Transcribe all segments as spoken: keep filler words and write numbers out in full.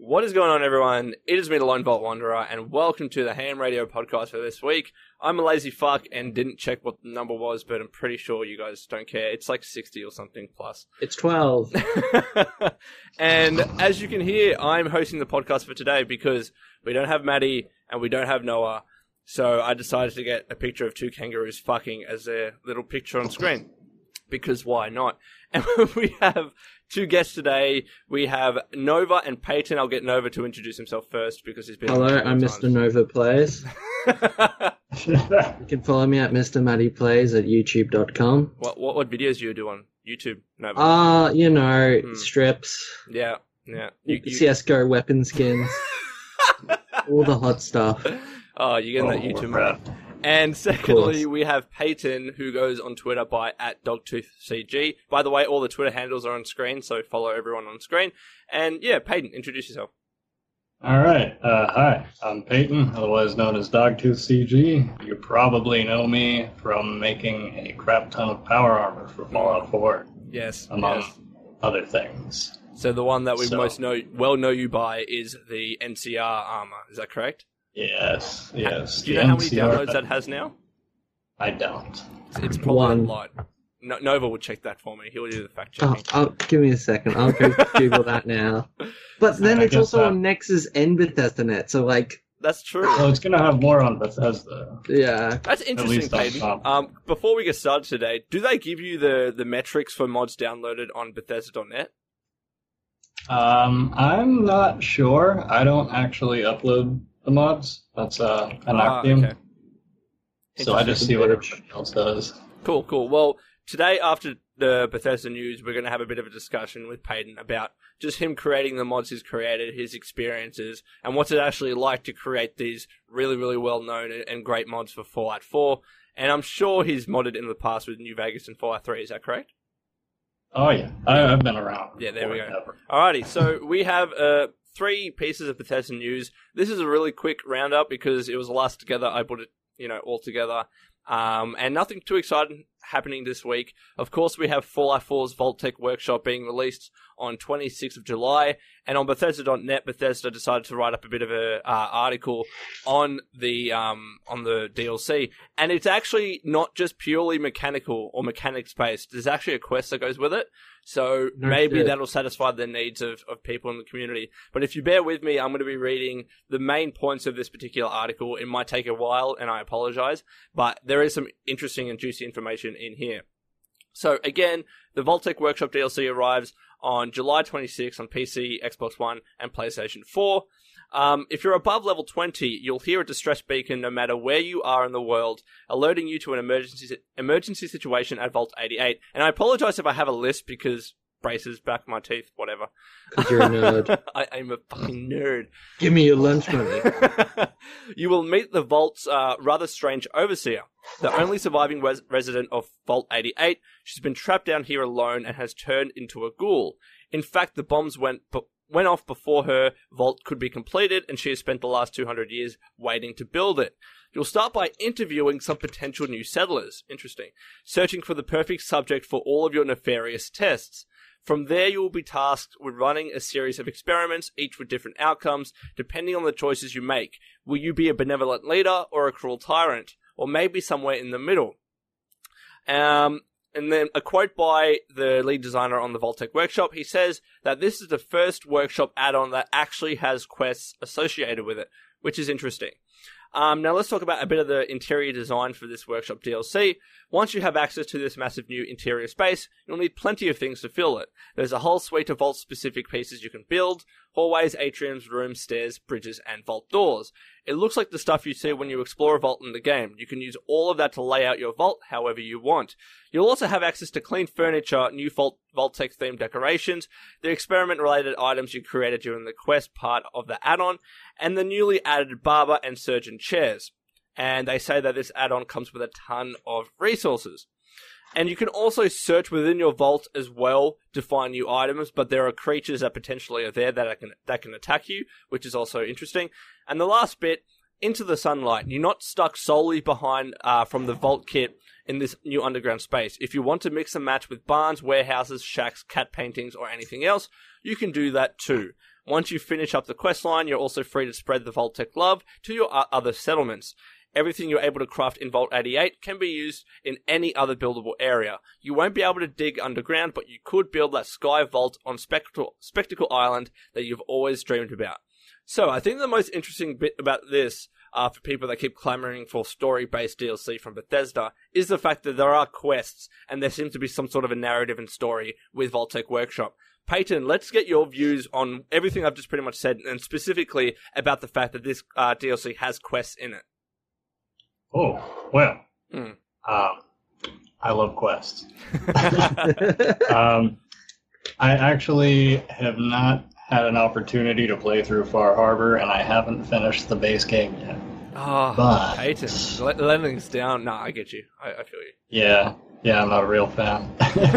What is going on, everyone? It is me, the Lone Vault Wanderer, and welcome to the Ham Radio podcast for this week. I'm a lazy fuck and didn't check what the number was, but I'm pretty sure you guys don't care. It's like sixty or something plus. It's twelve. And as you can hear, I'm hosting the podcast for today because we don't have Maddie and we don't have Noah. So I decided to get a picture of two kangaroos fucking as their little picture on screen. Because why not? And we have two guests today. We have Nova and Peyton. I'll get Nova to introduce himself first because he's been... Hello, I'm Mister Nova Plays. You can follow me at Mister Matty Plays at youtube dot com. What, what what videos do you do on YouTube, Nova? Ah, uh, you know, Hmm. strips, Yeah, yeah. You, you... C S G O weapon skins, all the hot stuff. Oh, you're getting that YouTube money. And secondly, we have Peyton, who goes on Twitter by at DogToothCG. By the way, all the Twitter handles are on screen, so follow everyone on screen. And yeah, Peyton, introduce yourself. All right. Uh, hi, I'm Peyton, otherwise known as DogToothCG. You probably know me from making a crap ton of power armor for Fallout four. Yes, among yes. other things. So the one that we So- most know, well know you by is the N C R armor. Is that correct? Yes, yes. Do you the know how many N C R downloads that has now? I don't. It's, it's probably One. a lot. No, Nova will check that for me. He'll do the fact Oh, checking. I'll, give me a second. I'll go Google that now. But then I it's guess also that- on Nexus and Bethesda net, so like, That's true. Well, it's going to have more on Bethesda. yeah. That's interesting, least that's Peyton. not- Um, before we get started today, do they give you the, the metrics for mods downloaded on Bethesda dot net? Um, I'm not sure. I don't actually upload the mods. That's uh, an Ah, Axiom. okay. So I just see what everybody else does. Cool, cool. Well, today after the Bethesda news, we're going to have a bit of a discussion with Peyton about just him creating the mods he's created, his experiences, and what's it actually like to create these really, really well-known and great mods for Fallout four. And I'm sure he's modded in the past with New Vegas and Fallout three. Is that correct? Oh yeah, I, I've been around. Yeah, there we go. forever. Alrighty, so we have uh, three pieces of Bethesda news. This is a really quick roundup because it was the last together. I put it, you know, all together. Um, and nothing too exciting happening this week. Of course, we have Fallout four's Vault-Tec Workshop being released on twenty-sixth of July. And on Bethesda dot net, Bethesda decided to write up a bit of an uh, article on the um, on the D L C. And it's actually not just purely mechanical or mechanics-based. There's actually a quest that goes with it. So No maybe shit. that'll satisfy the needs of, of people in the community. But if you bear with me, I'm going to be reading the main points of this particular article. It might take a while, and I apologize, but there is some interesting and juicy information in here. So again, the Vault-Tec Workshop D L C arrives on July twenty-sixth on P C, Xbox One, and PlayStation four. Um, if you're above level twenty, you'll hear a distress beacon no matter where you are in the world, alerting you to an emergency emergency situation at Vault eighty-eight. And I apologize if I have a list because braces, back of my teeth, whatever. Because you're a nerd. I am a fucking nerd. Give me your lunch money. You will meet the Vault's uh, rather strange overseer, the only surviving res- resident of Vault eighty-eight. She's been trapped down here alone and has turned into a ghoul. In fact, the bombs went... B- went off before her vault could be completed, and she has spent the last two hundred years waiting to build it. You'll start by interviewing some potential new settlers. Interesting. Searching for the perfect subject for all of your nefarious tests. From there, you will be tasked with running a series of experiments, each with different outcomes, depending on the choices you make. Will you be a benevolent leader or a cruel tyrant? Or maybe somewhere in the middle? Um... And then a quote by the lead designer on the Vault-Tec Workshop. He says that this is the first workshop add-on that actually has quests associated with it, which is interesting. Um, now let's talk about a bit of the interior design for this workshop D L C. Once you have access to this massive new interior space, you'll need plenty of things to fill it. There's a whole suite of vault-specific pieces you can build: hallways, atriums, rooms, stairs, bridges, and vault doors. It looks like the stuff you see when you explore a vault in the game. You can use all of that to lay out your vault however you want. You'll also have access to clean furniture, new Vault- Vault-Tec themed decorations, the experiment-related items you created during the quest part of the add-on, and the newly added barber and surgeon chairs. And they say that this add-on comes with a ton of resources. And you can also search within your vault as well to find new items, but there are creatures that potentially are there that can that can attack you, which is also interesting. And the last bit, into the sunlight. You're not stuck solely behind uh, from the vault kit in this new underground space. If you want to mix and match with barns, warehouses, shacks, cat paintings, or anything else, you can do that too. Once you finish up the quest line, you're also free to spread the Vault-Tec love to your o- other settlements. Everything you're able to craft in Vault eighty-eight can be used in any other buildable area. You won't be able to dig underground, but you could build that sky vault on Spectacle, Spectacle Island that you've always dreamed about. So, I think the most interesting bit about this, uh, for people that keep clamoring for story-based D L C from Bethesda, is the fact that there are quests, and there seems to be some sort of a narrative and story with Vault-Tec Workshop. Peyton, let's get your views on everything I've just pretty much said, and specifically about the fact that this uh, D L C has quests in it. Oh, well, Mm. um, I love quests. um, I actually have not had an opportunity to play through Far Harbor, and I haven't finished the base game yet. Oh, But- Peyton, let, letting things down. Nah, I get you. I, I feel Yeah, yeah, I'm not a real fan.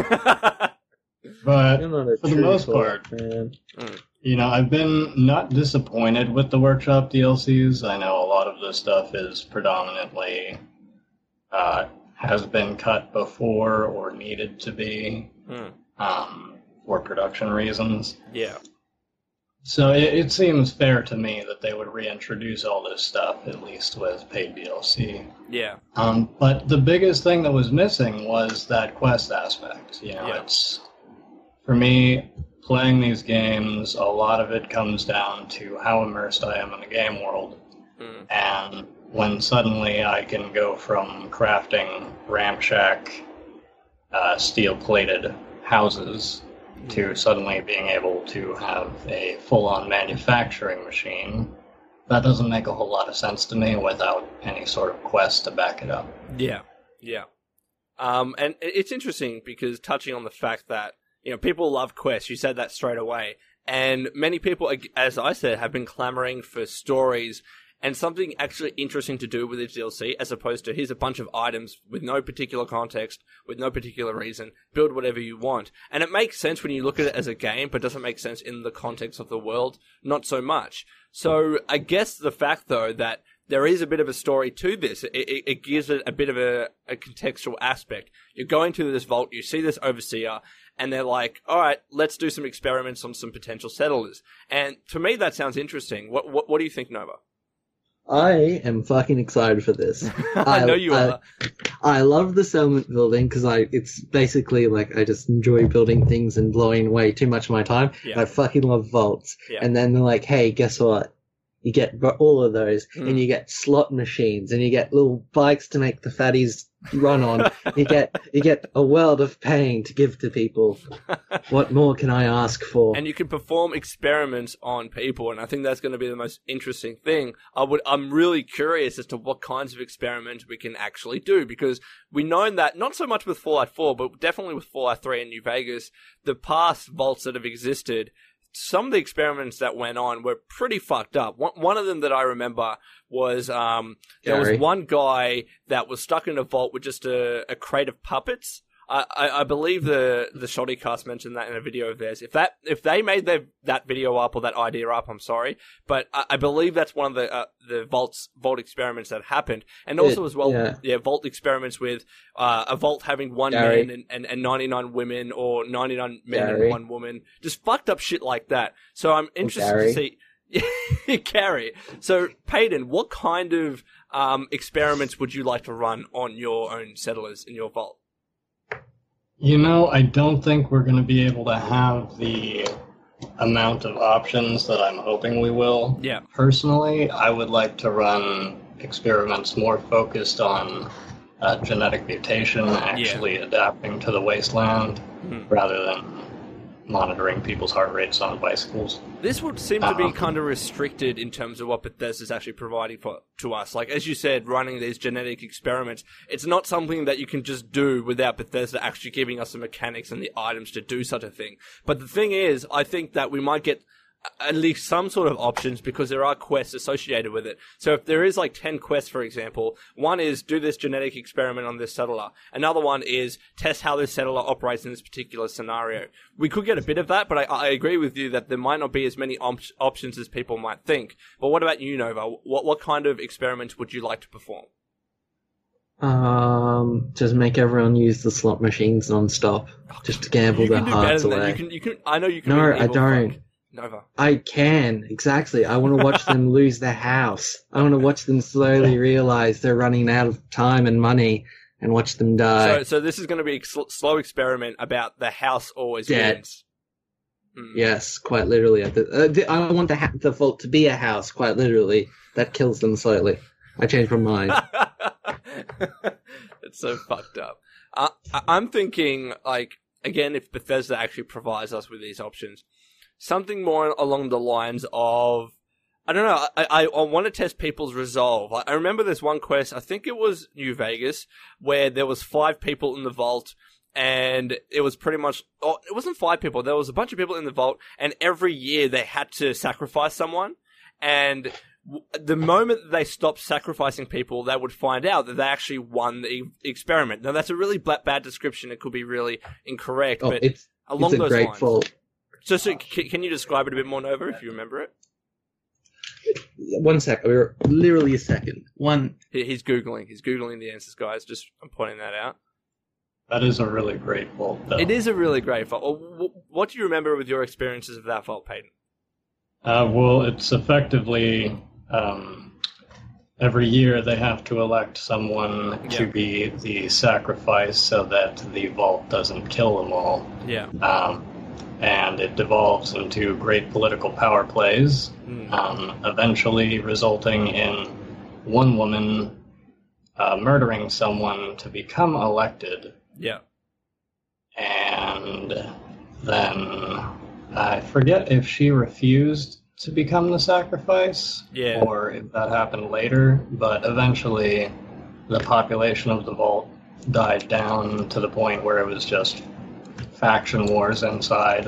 But You're not a for the true most Fallout part, fan. you know, I've been not disappointed with the Workshop D L Cs. I know a lot of this stuff is predominantly uh, has been cut before or needed to be Mm. um, for production reasons. yeah. So it, it seems fair to me that they would reintroduce all this stuff, at least with paid D L C. Yeah. Um, but the biggest thing that was missing was that quest aspect. You know, Yeah. it's for me playing these games. A lot of it comes down to how immersed I am in the game world, Mm. and when suddenly I can go from crafting ramshack, uh, steel-plated houses to suddenly being able to have a full-on manufacturing machine, that doesn't make a whole lot of sense to me without any sort of quest to back it up. Yeah, yeah. Um, and it- it's interesting because touching on the fact that, you know, people love quests, you said that straight away, and many people, ag- as I said, have been clamoring for stories and something actually interesting to do with this D L C, as opposed to here's a bunch of items with no particular context, with no particular reason, build whatever you want. And it makes sense when you look at it as a game, but doesn't make sense in the context of the world, not so much. So I guess the fact, though, that there is a bit of a story to this. It, it, it gives it a bit of a, a contextual aspect. You're going to this vault, you see this overseer, and they're like, all right, let's do some experiments on some potential settlers. And to me, that sounds interesting. What what, what do you think, Nova? I am fucking excited for this. I know you I, are. I love the settlement building because I it's basically like I just enjoy building things and blowing away too much of my time. Yeah. I fucking love vaults. Yeah. And then they're like, hey, guess what? You get b- all of those, Mm. and you get slot machines, and you get little bikes to make the fatties run on. you get you get a world of pain to give to people. What more can I ask for? And you can perform experiments on people, and I think that's going to be the most interesting thing. I would, I'm really curious as to what kinds of experiments we can actually do, because we know that, not so much with Fallout four, but definitely with Fallout three and New Vegas, the past vaults that have existed, some of the experiments that went on were pretty fucked up. One, one of them that I remember was, um, there was Gary. one guy that was stuck in a vault with just a, a crate of puppets. I, I, I believe the the Shoddy Cast mentioned that in a video of theirs. If that if they made their, that video up or that idea up, I'm sorry, but I, I believe that's one of the uh, the vaults vault experiments that happened, and also It- as well, yeah, yeah. vault experiments with uh, a vault having one Gary. man and, and, and ninety-nine women, or ninety-nine men Gary. and one woman, just fucked up shit like that. So I'm interested Gary. to see. Carrie. So, Peyton, what kind of um, experiments would you like to run on your own settlers in your vault? You know, I don't think we're going to be able to have the amount of options that I'm hoping we will. Yeah. Personally, I would like to run experiments more focused on uh, genetic mutation, actually adapting to the wasteland, Mhm. rather than monitoring people's heart rates on bicycles. This would seem to be Uh-huh. kind of restricted in terms of what Bethesda's actually providing for to us. Like, as you said, running these genetic experiments, it's not something that you can just do without Bethesda actually giving us the mechanics and the items to do such a thing. But the thing is, I think that we might get at least some sort of options because there are quests associated with it. So if there is like ten quests, for example, one is do this genetic experiment on this settler. Another one is test how this settler operates in this particular scenario. We could get a bit of that, but I, I agree with you that there might not be as many op- options as people might think. But what about you, Nova? What, what kind of experiments would you like to perform? Um, just make everyone use the slot machines non-stop, just to gamble You their can do hearts better than that. away. You can, you can, I know you can No, be an I evil don't. fuck. Nova. I can, exactly. I want to watch them lose their house. I want to watch them slowly realize they're running out of time and money and watch them die. So, so this is going to be a sl- slow experiment about the house always Dead. wins. Mm. Yes, quite literally. The, uh, the, I want the, ha- the vault to be a house, quite literally. That kills them slowly. I changed my mind. It's so fucked up. Uh, I- I'm thinking, like, again, if Bethesda actually provides us with these options, something more along the lines of, I don't know, I, I, I want to test people's resolve. I, I remember this one quest, I think it was New Vegas, where there was five people in the vault, and it was pretty much, oh, it wasn't five people, there was a bunch of people in the vault, and every year they had to sacrifice someone, and w- the moment that they stopped sacrificing people, they would find out that they actually won the e- experiment. Now, that's a really bla- bad description, it could be really incorrect, Oh, but it's, along it's a those great lines. vault. So, so c- can you describe it a bit more, Nova, if you remember it? One sec. We're literally a second. One. He- He's Googling. He's Googling the answers, guys. Just I'm pointing that out. That is a really great vault, though. It is a really great vault. Well, wh- What do you remember with your experiences of that vault, Peyton? Uh, well, it's effectively um, every year they have to elect someone Yeah. to be the sacrifice so that the vault doesn't kill them all. Yeah. Um, and it devolves into great political power plays, Mm. um, eventually resulting in one woman uh, murdering someone to become elected. Yeah. And then I forget if she refused to become the sacrifice Yeah. or if that happened later, but eventually the population of the vault died down to the point where it was just faction wars inside.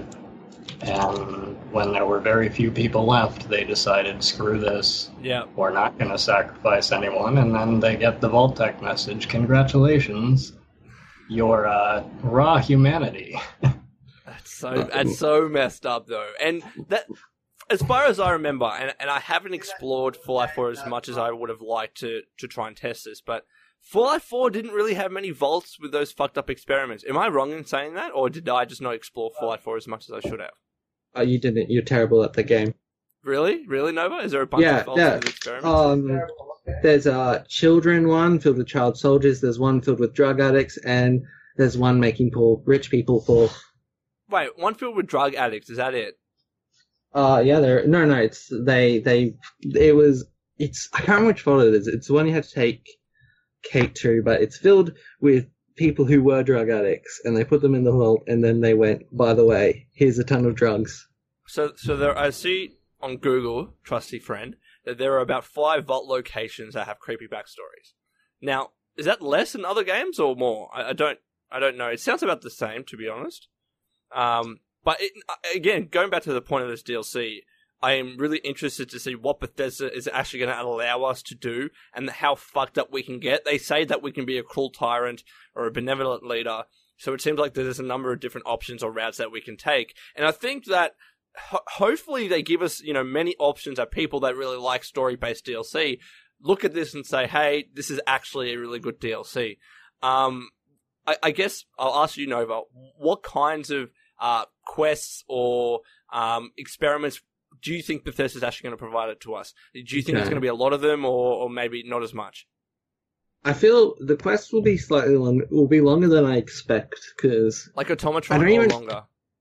And when there were very few people left, they decided, screw this, Yeah. we're not going to sacrifice anyone. And then they get the Vault-Tec message, congratulations, you're uh, raw humanity. That's so that's so messed up though. And that, as far as I remember, and and I haven't explored Fallout four as much as I would have liked to to try and test this, but Fallout four didn't really have many vaults with those fucked up experiments. Am I wrong in saying that, or did I just not explore Fallout four as much as I should have? Oh, you didn't. You're terrible at the game. Really, really, Nova? Is there a bunch Yeah, of vaults yeah. with experiments? Um, there's a children one filled with child soldiers. There's one filled with drug addicts, and there's one making poor rich people poor. Wait, one filled with drug addicts. Is that it? Uh, yeah, there. No, no, it's they. They. It was. It's. I can't remember which vault it is. It's the one you have to take Kate to, but it's filled with people who were drug addicts, and they put them in the vault, and then they went, by the way, here's a ton of drugs. So, so there. I see on Google, trusty friend, that there are about five vault locations that have creepy backstories. Now, is that less than other games or more? I, I don't. I don't know. It sounds about the same, to be honest. Um, but it, again, going back to the point of this D L C, I am really interested to see what Bethesda is actually going to allow us to do and how fucked up we can get. They say that we can be a cruel tyrant or a benevolent leader, so it seems like there's a number of different options or routes that we can take. And I think that ho- hopefully they give us, you know, many options that people that really like story-based D L C look at this and say, hey, this is actually a really good D L C. Um, I, I guess I'll ask you, Nova, what kinds of uh, quests or um, experiments do you think Bethesda's actually going to provide it to us? Do you think Okay. there's going to be a lot of them, or, or maybe not as much? I feel the quest will be slightly long. Will be longer than I expect because Like I Automatron don't or even- longer?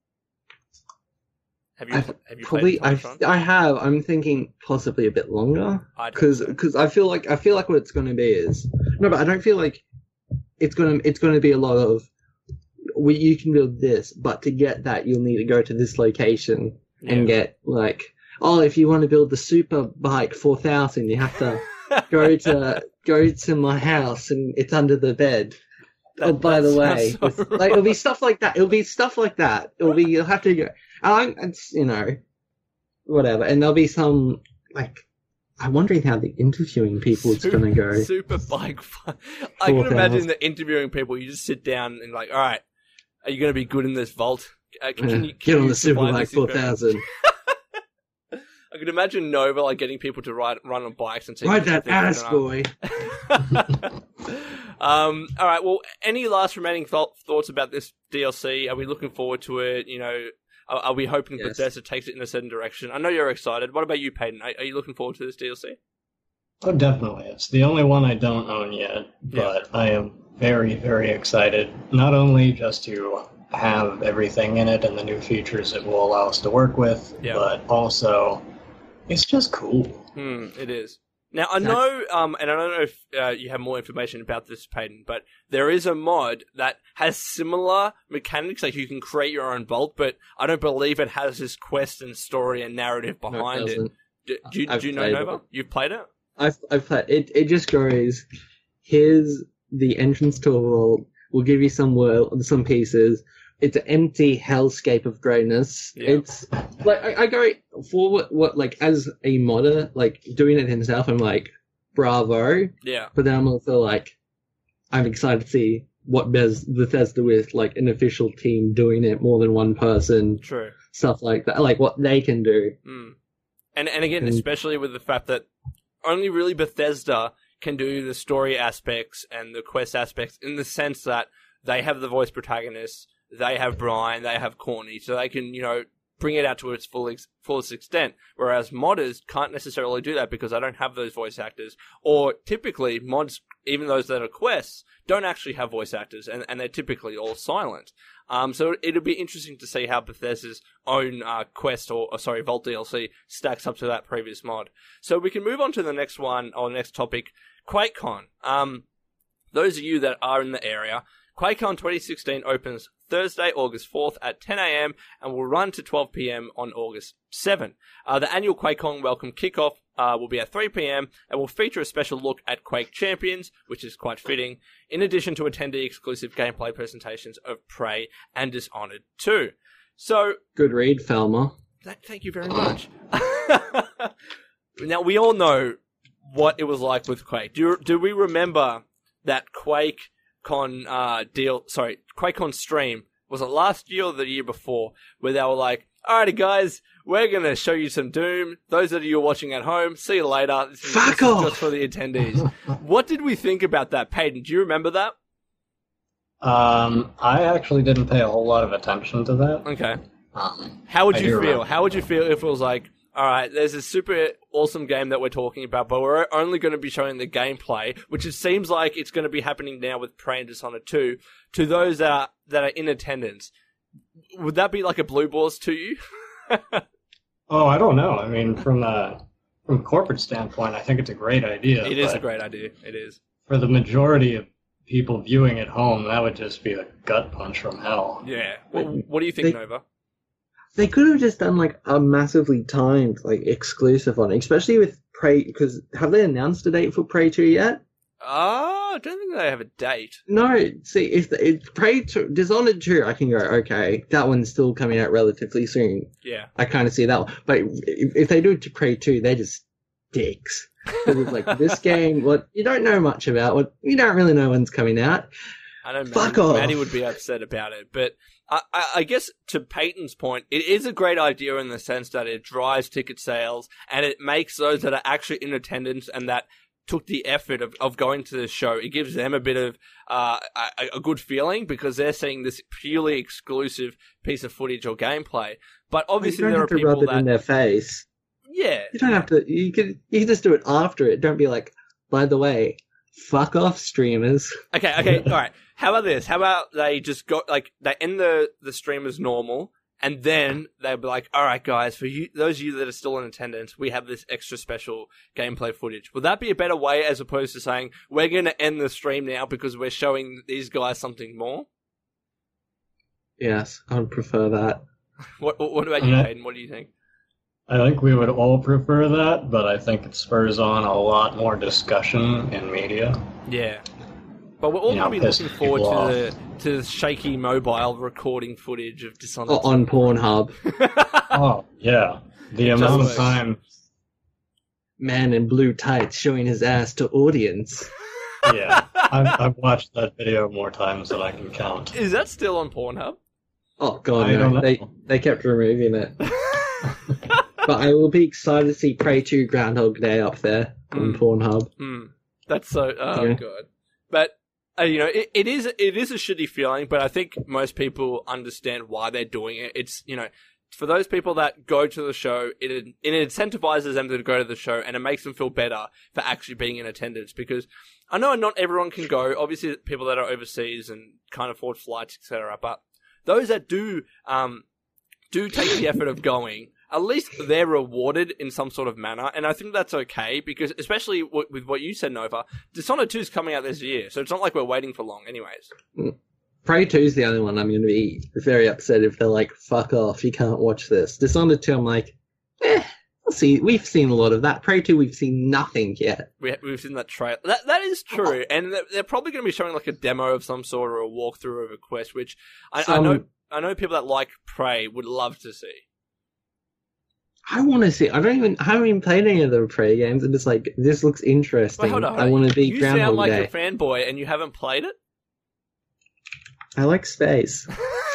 Have you I've have you probably played I Automatron? I have. I'm thinking possibly a bit longer I don't because know. because I feel like I feel like what it's going to be is no, but I don't feel like it's going to it's going to be a lot of we you can build this, but to get that you'll need to go to this location and Yeah. get like oh if you want to build the super bike four thousand you have to go to go to my house and it's under the bed. That- oh, by that the way, sounds so it's- like it'll be wrong. stuff like that. It'll be stuff like that. It'll be you'll have to go. I, it's you know, whatever. And there'll be some like I'm wondering how the interviewing people is Super- going to go. Super bike fun. I can four imagine thousand. the interviewing people. You just sit down and like, all right, are you going to be good in this vault? Uh, can, Yeah, you, can Get on you the super survive bike this four experiment? thousand. I can imagine Nova like getting people to ride run on bikes and see Ride if that they can ass, run. boy. um, all right. Well, any last remaining th- thoughts about this D L C? Are we looking forward to it? You know, Are, are we hoping Yes. Bethesda takes it in a certain direction? I know you're excited. What about you, Peyton? Are, are you looking forward to this D L C? Oh, definitely. It's the only one I don't own yet, but I am very, very excited. Not only just to have everything in it and the new features it will allow us to work with, Yeah. but also it's just cool. Hmm, it is. Now, I know, um, and I don't know if uh, you have more information about this, Peyton, but there is a mod that has similar mechanics, like you can create your own vault, but I don't believe it has this quest and story and narrative No, behind it. doesn't. Do, do, you- I've do you know, played Nova? it. You've played it? I've I've played it. It just goes. Here's the entrance to a vault. We'll give you some world, some pieces. It's an empty hellscape of greyness. Yeah. It's like I, I go for what, what like as a modder, like doing it himself. I'm like, bravo. Yeah. But then I'm also like, I'm excited to see what Bez, Bethesda with like an official team doing it, more than one person, True. stuff like that. Like what they can do. Mm. And and again, And- especially with the fact that only really Bethesda can do the story aspects and the quest aspects in the sense that they have the voice protagonists, they have Brian, they have Courtney, so they can, you know, bring it out to its full ex- fullest extent. Whereas modders can't necessarily do that because they don't have those voice actors. Or typically, mods, even those that are quests, don't actually have voice actors, and, and they're typically all silent. Um, so it'll be interesting to see how Bethesda's own uh, quest, or, or sorry, Vault D L C stacks up to that previous mod. So we can move on to the next one, or next topic, QuakeCon. Um, those of you that are in the area, QuakeCon twenty sixteen opens Thursday, August fourth at ten a.m. and will run to twelve p.m. on August seventh. Uh, the annual QuakeCon welcome kickoff uh, will be at three p.m. and will feature a special look at Quake Champions, which is quite fitting, in addition to attendee-exclusive gameplay presentations of Prey and Dishonored two. So, Good read, Falmer. th- thank you very much. Now, we all know what it was like with Quake. Do, do we remember that Quake Con uh, deal, sorry, QuakeCon stream, was it last year or the year before, where they were like, alrighty guys, we're gonna show you some Doom. Those of you watching at home, see you later. This is, Fuck this is off. just for the attendees. What did we think about that, Peyton? Do you remember that? Um, I actually didn't pay a whole lot of attention to that. Okay. Um, How would I you do feel? remember. How would you feel if it was like, alright, there's a super awesome game that we're talking about, but we're only going to be showing the gameplay, which it seems like it's going to be happening now with Prey and Dishonored two, to those that are, that are in attendance. Would that be like a blue balls to you? Oh, I don't know. I mean, from a from a corporate standpoint, I think it's a great idea. It is a but great idea. It is. For the majority of people viewing at home, that would just be a gut punch from hell. Yeah. What, what do you think, They- Nova? They could have just done like a massively timed like exclusive on it, especially with Prey. Because have they announced a date for Prey two yet? Ah, I don't think they have a date. No. See, if the, if Prey two, Dishonored two, I can go okay. That one's still coming out relatively soon. Yeah. I kind of see that one. But if, if they do it to Prey two, they're just dicks. 'Cause it's like this game, what you don't know much about, what you don't really know when's coming out. I know Maddie, Fuck off. Maddie would be upset about it, but I, I, I guess to Peyton's point, it is a great idea in the sense that it drives ticket sales and it makes those that are actually in attendance and that took the effort of, of going to the show, it gives them a bit of uh, a, a good feeling because they're seeing this purely exclusive piece of footage or gameplay. But obviously you don't there are have to people rub it that in their face. yeah, You don't have to. You can. You can just do it after it. Don't be like, by the way, fuck off, streamers. Okay, okay, all right. How about this? How about they just go like they end the the stream as normal, and then they'll be like, "All right, guys, for you, those of you that are still in attendance, we have this extra special gameplay footage." Would that be a better way as opposed to saying we're going to end the stream now because we're showing these guys something more? Yes, I would prefer that. What What about you, Yeah. Hayden? What do you think? I think we would all prefer that, but I think it spurs on a lot more discussion in media. Yeah. But we're all You going know, to be piss looking forward people to the to the shaky mobile recording footage of Dishonored. Oh, on Pornhub, Oh, yeah. The It amount does of work. time. man in blue tights showing his ass to audience. Yeah. I've, I've watched that video more times than I can count. Is that still on Pornhub? Oh god, I don't no! know. They they kept removing it. But I will be excited to see Prey two Groundhog Day up there on Mm. Pornhub. Hmm. That's so. Oh Yeah. god. But uh, you know, it, it is it is a shitty feeling. But I think most people understand why they're doing it. It's you know, for those people that go to the show, it it incentivizes them to go to the show, and it makes them feel better for actually being in attendance. Because I know not everyone can go. Obviously, people that are overseas and can't afford flights, et cetera. But those that do um do take the effort of going, at least they're rewarded in some sort of manner, and I think that's okay, because especially w- with what you said, Nova, Dishonored two is coming out this year, so it's not like we're waiting for long anyways. Mm. Prey two is the only one I'm going to be very upset if they're like, fuck off, you can't watch this. Dishonored two, I'm like, eh, we'll see. We've seen a lot of that. Prey two, we've seen nothing yet. We, we've seen that trailer. That, that is true, and they're, they're probably going to be showing like a demo of some sort or a walkthrough of a quest, which I, Some... I know I know people that like Prey would love to see. I want to see. I don't even. I haven't even played any of the Prey games. I'm just like, this looks interesting. Wait, hold on, hold I on. want to be You Groundhog sound like Day. a fanboy, and you haven't played it. I like space.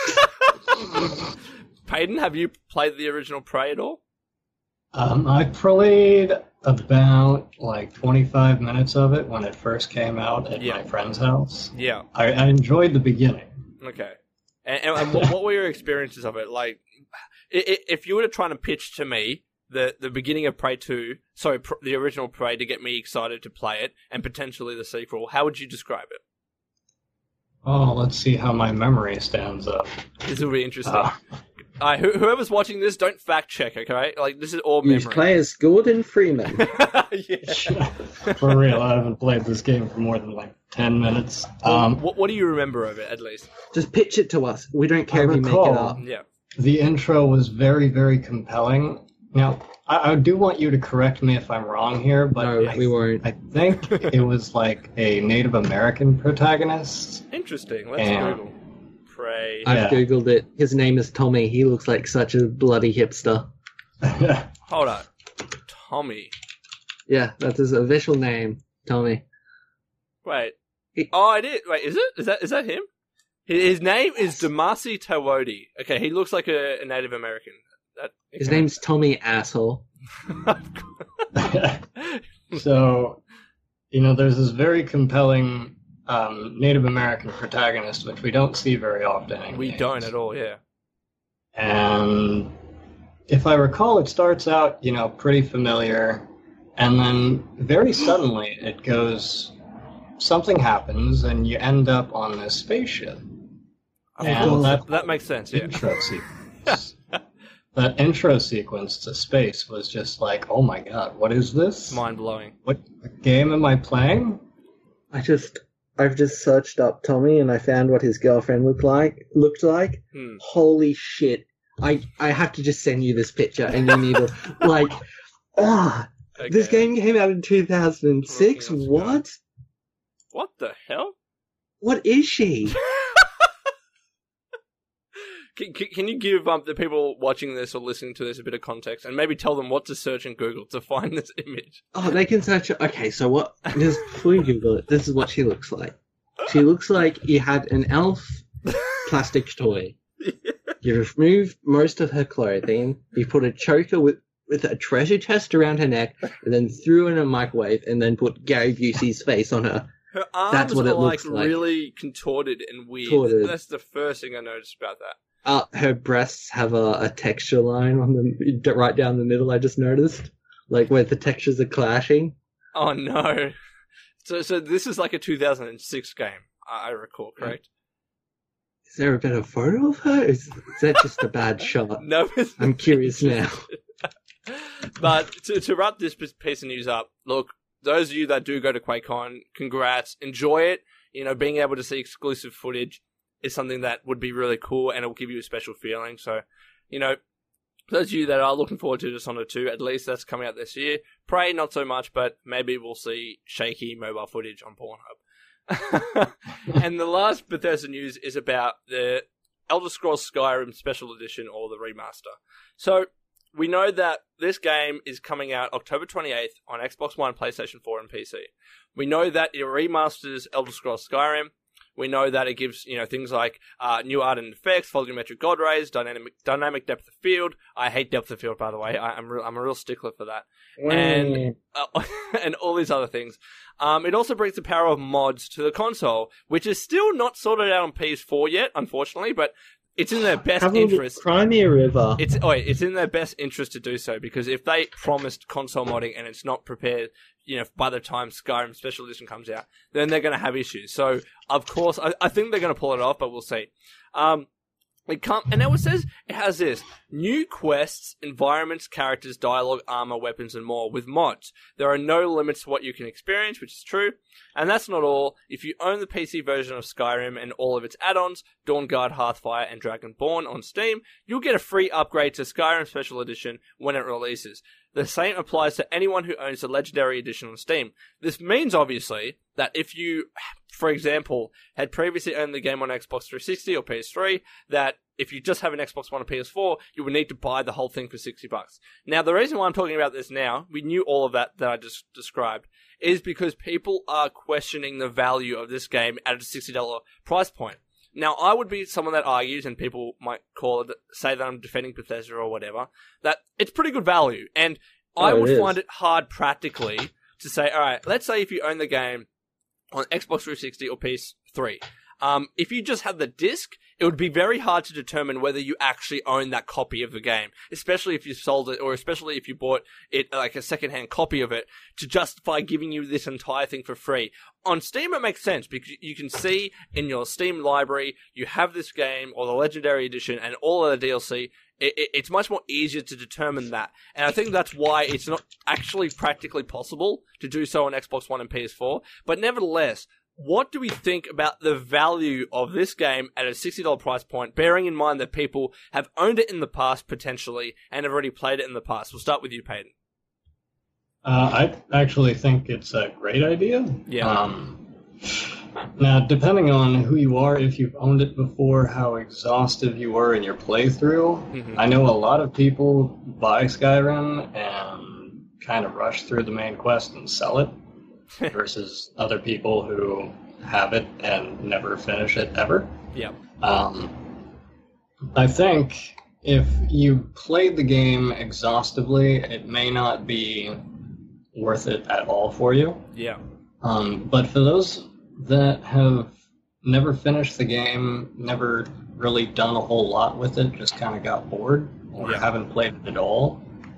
Payton, have you played the original Prey at all? Um, I played about like twenty-five minutes of it when it first came out at Yeah. my friend's house. Yeah. I, I enjoyed the beginning. Okay. And, and, and what, what were your experiences of it? Like, i- i- if you were to try and pitch to me the, the beginning of Prey two, sorry, pr- the original Prey, to get me excited to play it, and potentially the sequel, how would you describe it? Oh, let's see how my memory stands up. This will be interesting. Uh, Alright, who whoever's watching this, don't fact check, okay? Like, this is all You memory. play as Gordon Freeman. Yeah. For real, I haven't played this game for more than like ten minutes. Um, what, what do you remember of it, at least? Just pitch it to us. We don't care I if you make recall- it up. Yeah. The intro was very, very compelling. Now, I, I do want you to correct me if I'm wrong here, but No, I, we won't. I think it was like a Native American protagonist. Interesting. Let's And- Google. Prey. I've Yeah. googled it. His name is Tommy. He looks like such a bloody hipster. Hold on. Tommy. Yeah, that's his official name, Tommy. Wait. He- Oh, I did. Wait, is it? Is that is that him? His his name is Damasi Tawodi. Okay, he looks like a, a Native American. That, His name's Tommy, asshole. So, you know, there's this very compelling um, Native American protagonist, which we don't see very often. in We games. don't at all, yeah. And if I recall, it starts out, you know, pretty familiar, and then very suddenly it goes, something happens, and you end up on this spaceship. Of And course, that- that makes sense, yeah. Intro sequence. That intro sequence to space was just like, oh my god, what is this? Mind blowing. What game am I playing? I just, I've just searched up Tommy and I found what his girlfriend looked like. Looked like. Hmm. Holy shit! I, I have to just send you this picture, and you need to like, ah, Okay. this game came out in two thousand six. Let's go. What? What the hell? What is she? Can, can, can you give um, the people watching this or listening to this a bit of context, and maybe tell them what to search in Google to find this image? Oh, they can search. Okay, so what? Just before you Google it, this is what she looks like. She looks like you had an elf plastic toy. You removed most of her clothing. You put a choker with with a treasure chest around her neck, and then threw in a microwave, and then put Gary Busey's face on her. Her arms That's what are it like, looks like. really contorted and weird. Contorted. That's the first thing I noticed about that. Uh, her breasts have a, a texture line on them right down the middle. I just noticed, like where the textures are clashing. Oh no! So, so this is like a two thousand six game, I I recall, correct? Is there a better photo of her? Is, is that just a bad shot? No, it's- I'm curious now. But to, to wrap this piece of news up, look, those of you that do go to QuakeCon, congrats, enjoy it. You know, being able to see exclusive footage is something that would be really cool, and it will give you a special feeling. So, you know, those of you that are looking forward to Dishonored two, at least that's coming out this year. Prey, not so much, but maybe we'll see shaky mobile footage on Pornhub. And the last Bethesda news is about the Elder Scrolls Skyrim Special Edition, or the remaster. So, we know that this game is coming out October twenty-eighth on Xbox One, PlayStation four, and P C. We know that it remasters Elder Scrolls Skyrim. We know that it gives, you know, things like uh, new art and effects, volumetric god rays, dynamic dynamic depth of field. I hate depth of field, by the way. I, I'm re- I'm a real stickler for that. And uh, and all these other things. Um, it also brings the power of mods to the console, which is still not sorted out on P S four yet, unfortunately. But it's in their best Have a look at interest. Crimea River. It's oh, wait, it's in their best interest to do so, because if they promised console modding and it's not prepared, you know, by the time Skyrim Special Edition comes out, then they're going to have issues. So, of course, I, I think they're going to pull it off, but we'll see. Um, it can't, and now it says it has this: new quests, environments, characters, dialogue, armor, weapons, and more with mods. There are no limits to what you can experience, which is true. And that's not all. If you own the P C version of Skyrim and all of its add-ons, Dawnguard, Hearthfire, and Dragonborn on Steam, you'll get a free upgrade to Skyrim Special Edition when it releases. The same applies to anyone who owns the Legendary Edition on Steam. This means, obviously, that if you, for example, had previously owned the game on Xbox three sixty or P S three, that if you just have an Xbox One or P S four, you would need to buy the whole thing for sixty bucks. Now, the reason why I'm talking about this now, we knew all of that that I just described, is because people are questioning the value of this game at a sixty dollars price point. Now, I would be someone that argues, and people might call it, say that I'm defending Bethesda or whatever, that it's pretty good value. And Oh, I would it is. find it hard practically to say, all right, let's say if you own the game on Xbox three sixty or P S three, um, if you just had the disc, it would be very hard to determine whether you actually own that copy of the game, especially if you sold it, or especially if you bought it like a secondhand copy of it, to justify giving you this entire thing for free. On Steam, it makes sense because you can see in your Steam library, you have this game or the Legendary Edition and all of the D L C. It, it, it's much more easier to determine that. And I think that's why it's not actually practically possible to do so on Xbox One and P S four. But nevertheless, what do we think about the value of this game at a sixty dollars price point, bearing in mind that people have owned it in the past potentially and have already played it in the past? We'll start with you, Peyton. Uh, I actually think it's a great idea. Yeah. Um, now, depending on who you are, if you've owned it before, how exhaustive you were in your playthrough. Mm-hmm. I know a lot of people buy Skyrim and kind of rush through the main quest and sell it, versus other people who have it and never finish it ever. Yeah. Um, I think if you played the game exhaustively, it may not be worth it at all for you. Yeah. Um, but for those that have never finished the game, never really done a whole lot with it, just kind of got bored, or Yeah. haven't played it at all,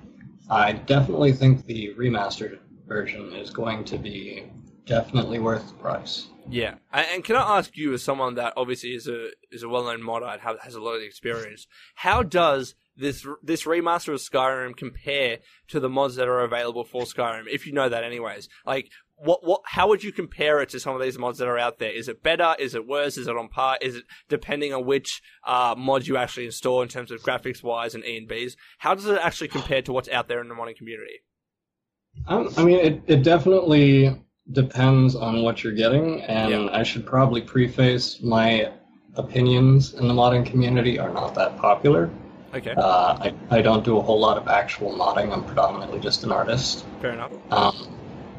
I definitely think the remastered version is going to be definitely worth the price. Yeah, and, and can I ask you, as someone that obviously is a is a well-known modder and have, has a lot of experience, how does this this remaster of Skyrim compare to the mods that are available for Skyrim? If you know that, anyways, like what what how would you compare it to some of these mods that are out there? Is it better? Is it worse? Is it on par? Is it depending on which uh, mod you actually install in terms of graphics wise and E and Bs? How does it actually compare to what's out there in the modding community? Um, I mean, it, it definitely depends on what you're getting, and Yeah. I should probably preface my opinions in the modding community are not that popular. Okay, Uh, I, I don't do a whole lot of actual modding. I'm predominantly just an artist. fair enough. Um,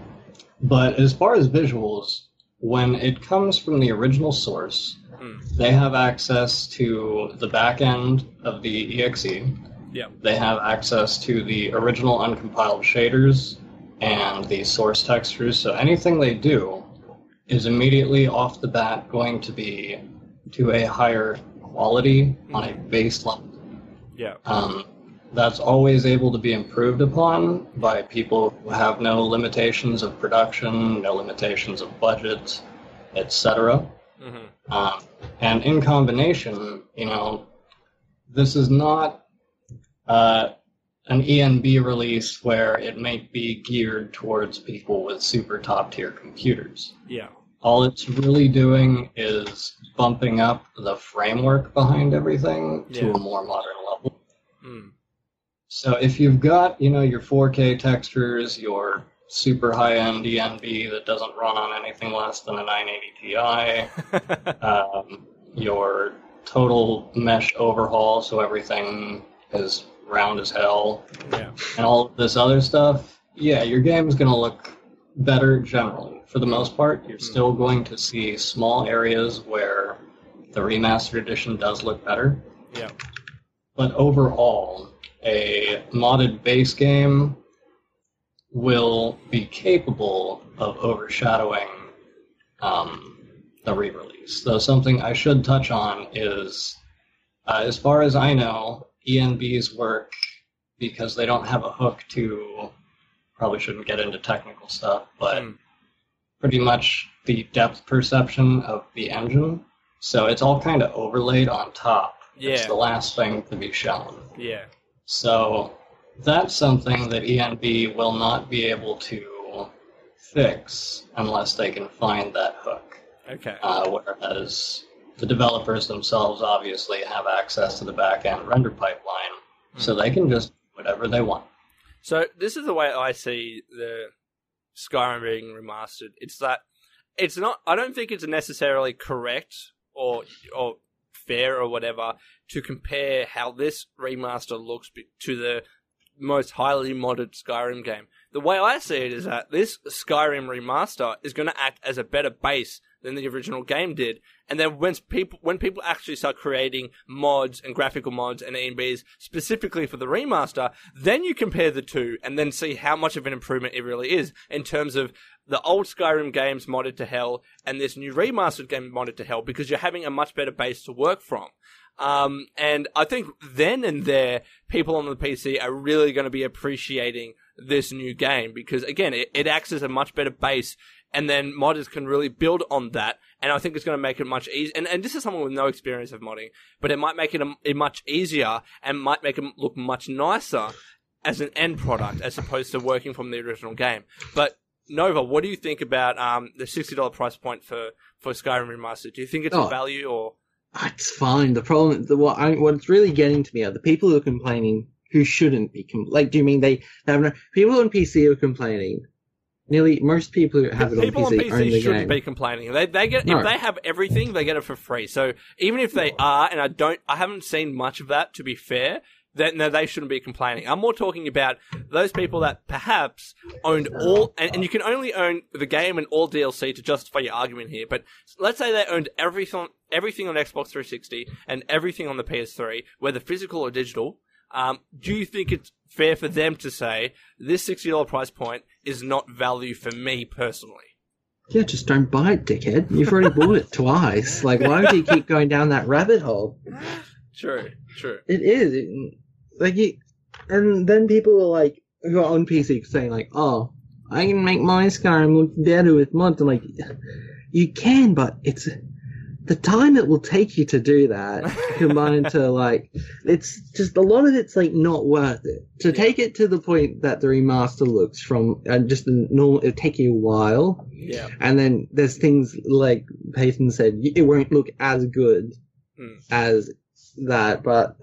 but as far as visuals, when it comes from the original source, Mm. they have access to the back end of the E X E. Yeah, They have access to the original uncompiled shaders and the source textures, so anything they do is immediately off the bat going to be to a higher quality on a base level. yeah, Um, that's always able to be improved upon by people who have no limitations of production, no limitations of budget, et cetera. mm-hmm. Um, and in combination, you know, this is not uh, an E N B release where it may be geared towards people with super top tier computers. yeah, All it's really doing is bumping up the framework behind everything to Yeah. a more modern level. mm. So if you've got, you know, your four K textures, your super high-end E N B that doesn't run on anything less than a nine eighty Ti, um, your total mesh overhaul so everything is round as hell, yeah, and all of this other stuff, yeah, your game's going to look better generally. For the most part, you're still going to see small areas where the remastered edition does look better. yeah, But overall, a modded base game will be capable of overshadowing um, the re-release. Though something I should touch on is Uh, as far as I know, E N B's work, because they don't have a hook to, probably shouldn't get into technical stuff, but mm. pretty much the depth perception of the engine. So it's all kind of overlaid on top. Yeah. It's the last thing to be shown. Yeah. So that's something that E N B will not be able to fix unless they can find that hook. Okay. Uh, whereas the developers themselves obviously have access to the back-end render pipeline, mm. so they can just do whatever they want. So this is the way I see the Skyrim being remastered. It's that it's not. I don't think it's necessarily correct or or fair or whatever to compare how this remaster looks to the most highly modded Skyrim game. The way I see it is that this Skyrim remaster is going to act as a better base than the original game did. And then when people when people actually start creating mods and graphical mods and E N Bs specifically for the remaster, then you compare the two and then see how much of an improvement it really is in terms of the old Skyrim games modded to hell and this new remastered game modded to hell, because you're having a much better base to work from. Um, and I think then and there, people on the P C are really going to be appreciating this new game because, again, it, it acts as a much better base, and then modders can really build on that, and I think it's going to make it much easier. And, and this is someone with no experience of modding, but it might make it, a, it much easier and might make it look much nicer as an end product as opposed to working from the original game. But Nova, what do you think about um, the sixty dollars price point for, for Skyrim Remastered? Do you think it's oh. a value or... It's fine. The problem, the, what, I, what's really getting to me are the people who are complaining who shouldn't be. Com- like, do you mean they have no... People on P C are complaining. Nearly most people who have it people on P C, on P C own the shouldn't game. be complaining. They they get No. if they have everything, they get it for free. So even if they are, and I don't, I haven't seen much of that. To be fair, then no, they shouldn't be complaining. I'm more talking about those people that perhaps owned all, and, and you can only own the game and all D L C to justify your argument here. But let's say they owned everything, everything on Xbox three sixty and everything on the P S three, whether physical or digital. Um, do you think it's fair for them to say this sixty dollars price point is not value for me personally? Yeah, just don't buy it, dickhead. You've already bought it twice. Like, why would you keep going down that rabbit hole? True, true. It is. It, like, you, and then people are like, who are on P C saying like, oh, I can make my Skyrim look better with mods. I'm like, you can, but it's... The time it will take you to do that, combined to, like, it's just, a lot of it's, like, not worth it. To take it to the point that the remaster looks from, and just the normal, it'll take you a while. Yeah. And then there's things, like Peyton said, it won't look as good mm. as that, but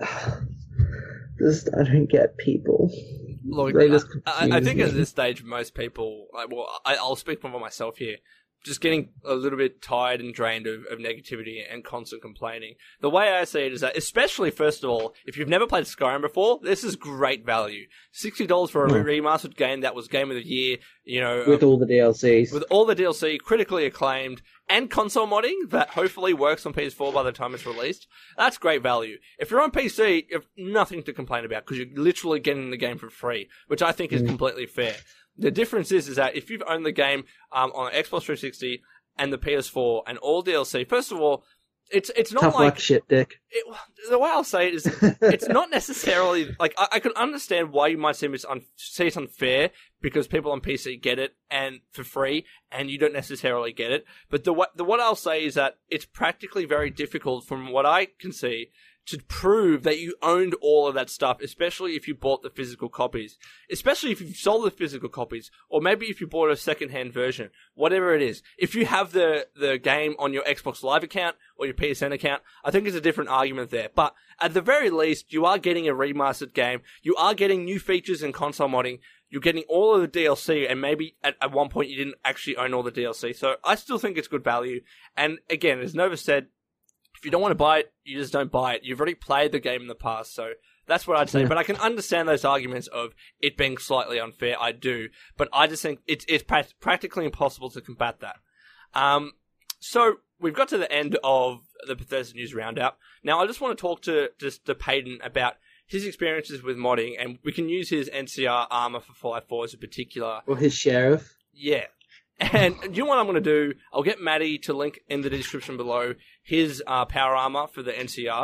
just, I don't get people. Look, they just I, I think me. At this stage, most people, like, well, I, I'll speak for myself here, just getting a little bit tired and drained of, of negativity and constant complaining. The way I see it is that, especially, first of all, if you've never played Skyrim before, this is great value. sixty dollars for a oh. remastered game that was Game of the Year, you know... With um, all the D L Cs. With all the D L C, critically acclaimed, and console modding that hopefully works on P S four by the time it's released. That's great value. If you're on P C, you have nothing to complain about, because you're literally getting the game for free, which I think is mm. completely fair. The difference is, is that if you've owned the game um, on Xbox three sixty and the P S four and all D L C, first of all, it's it's not Tough like luck shit, Dick. It, the way I'll say it is, it's not necessarily like I, I can understand why you might see it, un, see it unfair because people on P C get it and for free, and you don't necessarily get it. But the the what I'll say is that it's practically very difficult, from what I can see, to prove that you owned all of that stuff, especially if you bought the physical copies. Especially if you've sold the physical copies, or maybe if you bought a second-hand version, whatever it is. If you have the, the game on your Xbox Live account or your P S N account, I think it's a different argument there. But at the very least, you are getting a remastered game. You are getting new features and console modding. You're getting all of the D L C, and maybe at, at one point you didn't actually own all the D L C. So I still think it's good value. And again, as Nova said, if you don't want to buy it, you just don't buy it. You've already played the game in the past, so that's what I'd say. Yeah. But I can understand those arguments of it being slightly unfair. I do. But I just think it's, it's pra- practically impossible to combat that. Um, so we've got to the end of the Bethesda News Roundup. Now, I just want to talk to just to Peyton about his experiences with modding, and we can use his N C R armor for Fallout four as a particular... Or his sheriff. Yeah. And do you know what I'm going to do? I'll get Maddie to link in the description below his uh, power armor for the N C R.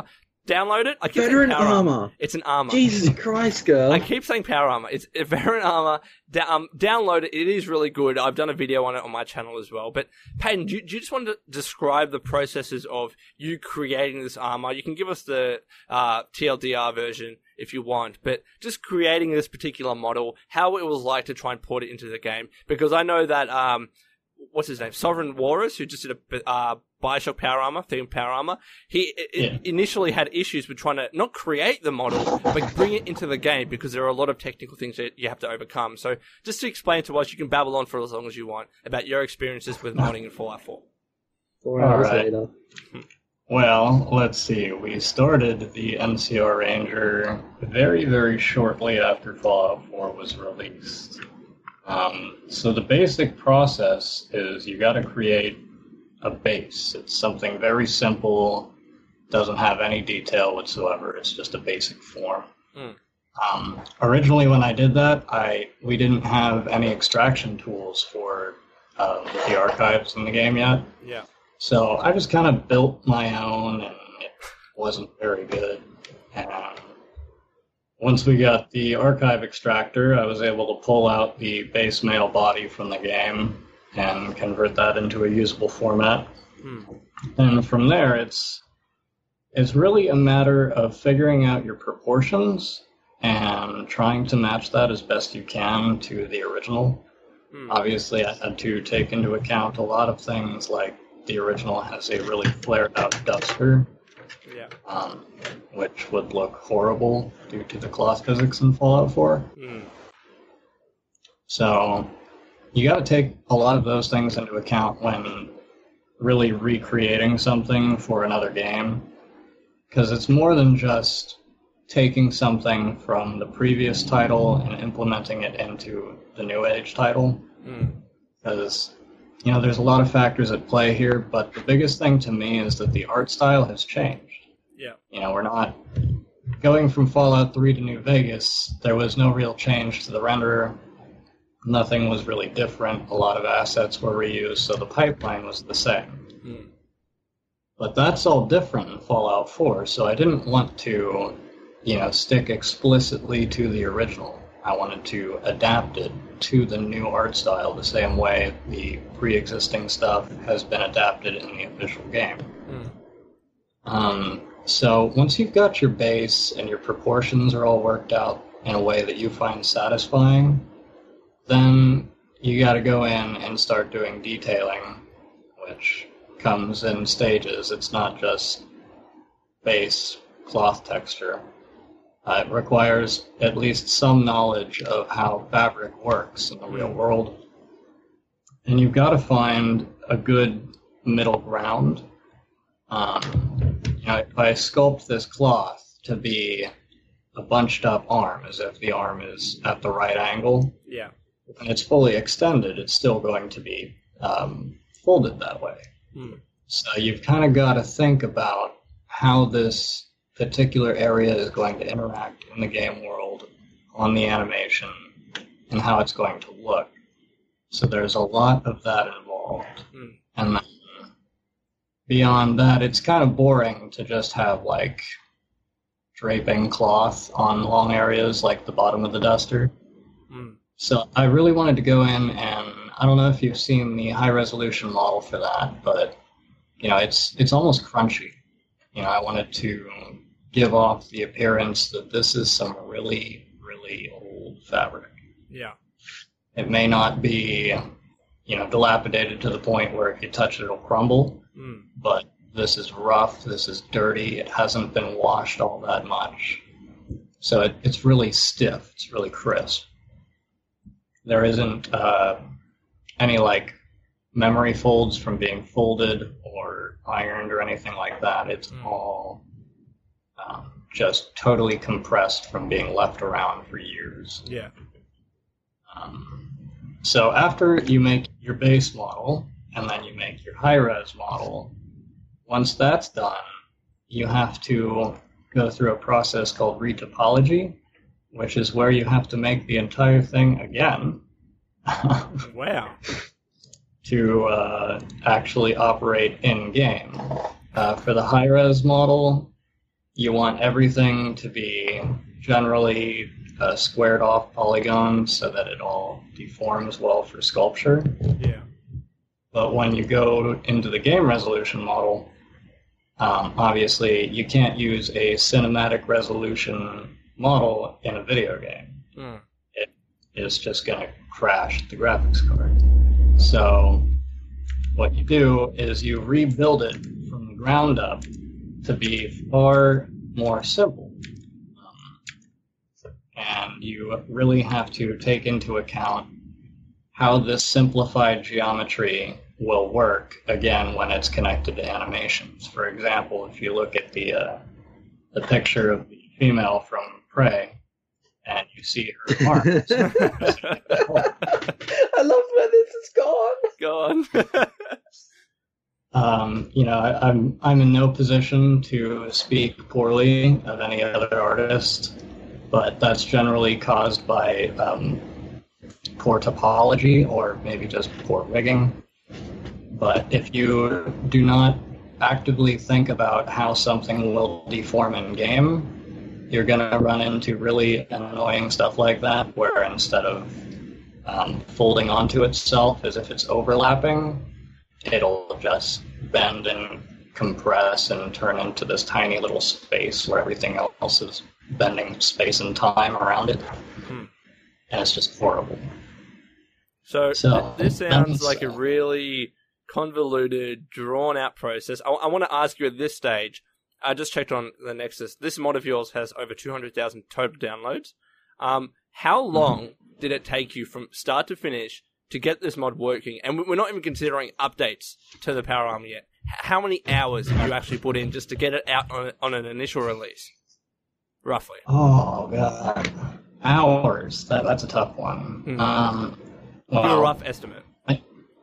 download it. I keep Veteran saying power armor. armor. It's an armor. Jesus Christ, girl. I keep saying power armor. It's a veteran armor. Da- um, download it. It is really good. I've done a video on it on my channel as well. But Peyton, do you, do you just want to describe the processes of you creating this armor? You can give us the uh, T L D R version if you want, but just creating this particular model, how it was like to try and port it into the game. Because I know that um, what's his name, Sovereign Walrus, who just did a uh, Bioshock Power Armor, themed Power Armor, he yeah. i- initially had issues with trying to not create the model, but bring it into the game because there are a lot of technical things that you have to overcome. So just to explain to us, you can babble on for as long as you want about your experiences with modding in Fallout four. Four All hours right. later. Well, let's see. We started the N C R Ranger very, very shortly after Fallout four was released. Um, so the basic process is you got to create a base. It's something very simple, doesn't have any detail whatsoever. It's just a basic form. Mm. Um, originally, when I did that, I we didn't have any extraction tools for um, the archives in the game yet. Yeah. So I just kind of built my own, and it wasn't very good. And once we got the archive extractor, I was able to pull out the base male body from the game and convert that into a usable format. Hmm. And from there, it's it's really a matter of figuring out your proportions and trying to match that as best you can to the original. Hmm. Obviously, I had to take into account a lot of things, like the original has a really flared-out duster, Yeah. um, which would look horrible due to the cloth physics in Fallout four. Hmm. So you got to take a lot of those things into account when really recreating something for another game, because it's more than just taking something from the previous title and implementing it into the New Age title. Hmm. Because, you know, there's a lot of factors at play here, but the biggest thing to me is that the art style has changed. Yeah. You know, we're not going from Fallout three to New Vegas. There was no real change to the renderer. Nothing was really different. A lot of assets were reused, so the pipeline was the same. Hmm. But that's all different in Fallout four, so I didn't want to, you know, stick explicitly to the original. I wanted to adapt it to the new art style the same way the pre-existing stuff has been adapted in the official game. Hmm. Um, so once you've got your base and your proportions are all worked out in a way that you find satisfying, then you got to go in and start doing detailing, which comes in stages. It's not just base cloth texture. Uh, it requires at least some knowledge of how fabric works in the real world. And you've got to find a good middle ground. Um, you know, if I sculpt this cloth to be a bunched up arm, as if the arm is at the right angle, Yeah. and it's fully extended, it's still going to be um, folded that way. Hmm. So you've kind of got to think about how this particular area is going to interact in the game world, on the animation, and how it's going to look. So there's a lot of that involved. Hmm. And then beyond that, it's kind of boring to just have, like, draping cloth on long areas like the bottom of the duster. Hmm. So I really wanted to go in, and I don't know if you've seen the high-resolution model for that, but, you know, it's it's almost crunchy. You know, I wanted to give off the appearance that this is some really, really old fabric. Yeah. It may not be, you know, dilapidated to the point where if you touch it, it'll crumble, Hmm. but this is rough, this is dirty, it hasn't been washed all that much. So it, it's really stiff, it's really crisp. There isn't uh, any, like, memory folds from being folded or ironed or anything like that. It's Mm. all um, just totally compressed from being left around for years. Yeah. Um, so after you make your base model, and then you make your high-res model, once that's done, you have to go through a process called retopology, which is where you have to make the entire thing again Wow. to uh, actually operate in-game. Uh, for the high-res model, you want everything to be generally uh, squared off polygons so that it all deforms well for sculpture. Yeah. But when you go into the game resolution model, um, obviously you can't use a cinematic resolution model in a video game. Mm. It is just going to crash the graphics card. So what you do is you rebuild it from the ground up to be far more simple. Um, and you really have to take into account how this simplified geometry will work, again, when it's connected to animations. For example, if you look at the uh, the picture of the female from Prey, and you see her arms. I love where this is gone. Go on. Um, you know, I, I'm I'm in no position to speak poorly of any other artist, but that's generally caused by um, poor topology or maybe just poor rigging. But if you do not actively think about how something will deform in game, you're going to run into really annoying stuff like that, where instead of um, folding onto itself as if it's overlapping, it'll just bend and compress and turn into this tiny little space where everything else is bending space and time around it. Hmm. And it's just horrible. So, So, th- this sounds that's, like a uh, really convoluted, drawn-out process. I, I want to ask you at this stage, I just checked on the Nexus, this mod of yours has over two hundred thousand total downloads. Um, how long mm-hmm. did it take you from start to finish to get this mod working? And we're not even considering updates to the Power Armor yet. How many hours did you actually put in just to get it out on, on an initial release? Roughly. Oh, God. Hours. That, that's a tough one. Mm-hmm. Um, Give well, a rough estimate. I,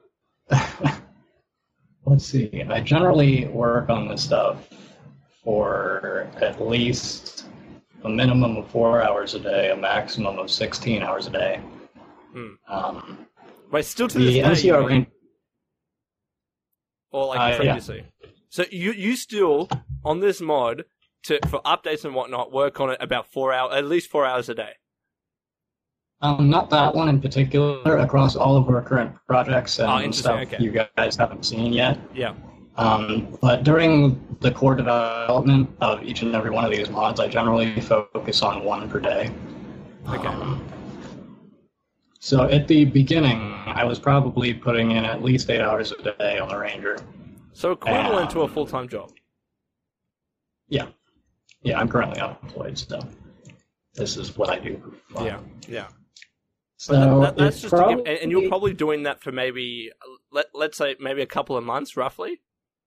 let's see. I generally work on this stuff for at least a minimum of four hours a day, a maximum of sixteen hours a day. Hmm. Um, Wait, still to the this day? N C R you mean? range, Or like Uh, previously? Yeah. So you you still, on this mod, to for updates and whatnot, work on it about four hours, at least four hours a day? um, not that one in particular, across all of our current projects and Oh, interesting, stuff okay. you guys haven't seen yet. Yeah. Um, but during the core development of each and every one of these mods, I generally focus on one per day. Okay. Um, so at the beginning, I was probably putting in at least eight hours a day on the Ranger. So equivalent Um, to a full-time job. Yeah. Yeah, I'm currently unemployed, so this is what I do for fun. Yeah, yeah. So But that, that, that's it's just to give, probably, and, and you're probably doing that for maybe, let, let's say, maybe a couple of months, roughly?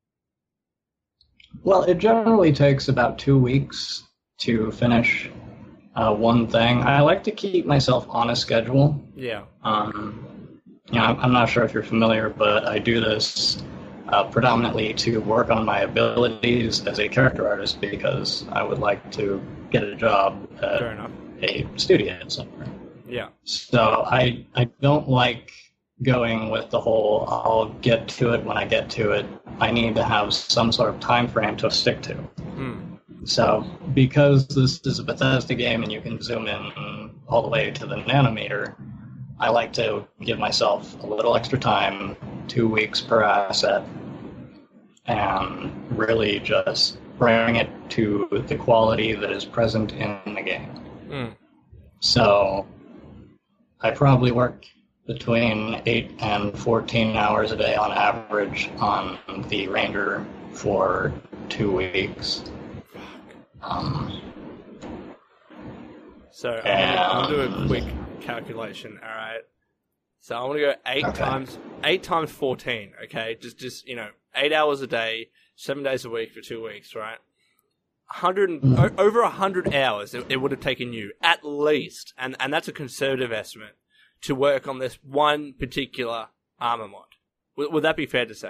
well, it generally takes about two weeks to finish uh, one thing. I like to keep myself on a schedule. Yeah. Um, you know, I'm I'm not sure if you're familiar, but I do this uh, predominantly to work on my abilities as a character artist because I would like to get a job at Fair enough. a studio somewhere. Yeah. So I I don't like going with the whole I'll get to it when I get to it. I need to have some sort of time frame to stick to. Hmm. So because this is a Bethesda game and you can zoom in all the way to the nanometer, I like to give myself a little extra time, two weeks per asset, and really just bring it to the quality that is present in the game. Hmm. So I probably work between eight and fourteen hours a day on average on the Ranger for two weeks. Um, So I'm gonna, I'm gonna do a quick calculation, alright? So I'm gonna go eight Okay. times, eight times fourteen, okay? Just, just, you know, eight hours a day, seven days a week for two weeks, right? Hundred, Mm. o- over a hundred hours it, it would have taken you, at least, and, and that's a conservative estimate, to work on this one particular armor mod. Would, would that be fair to say?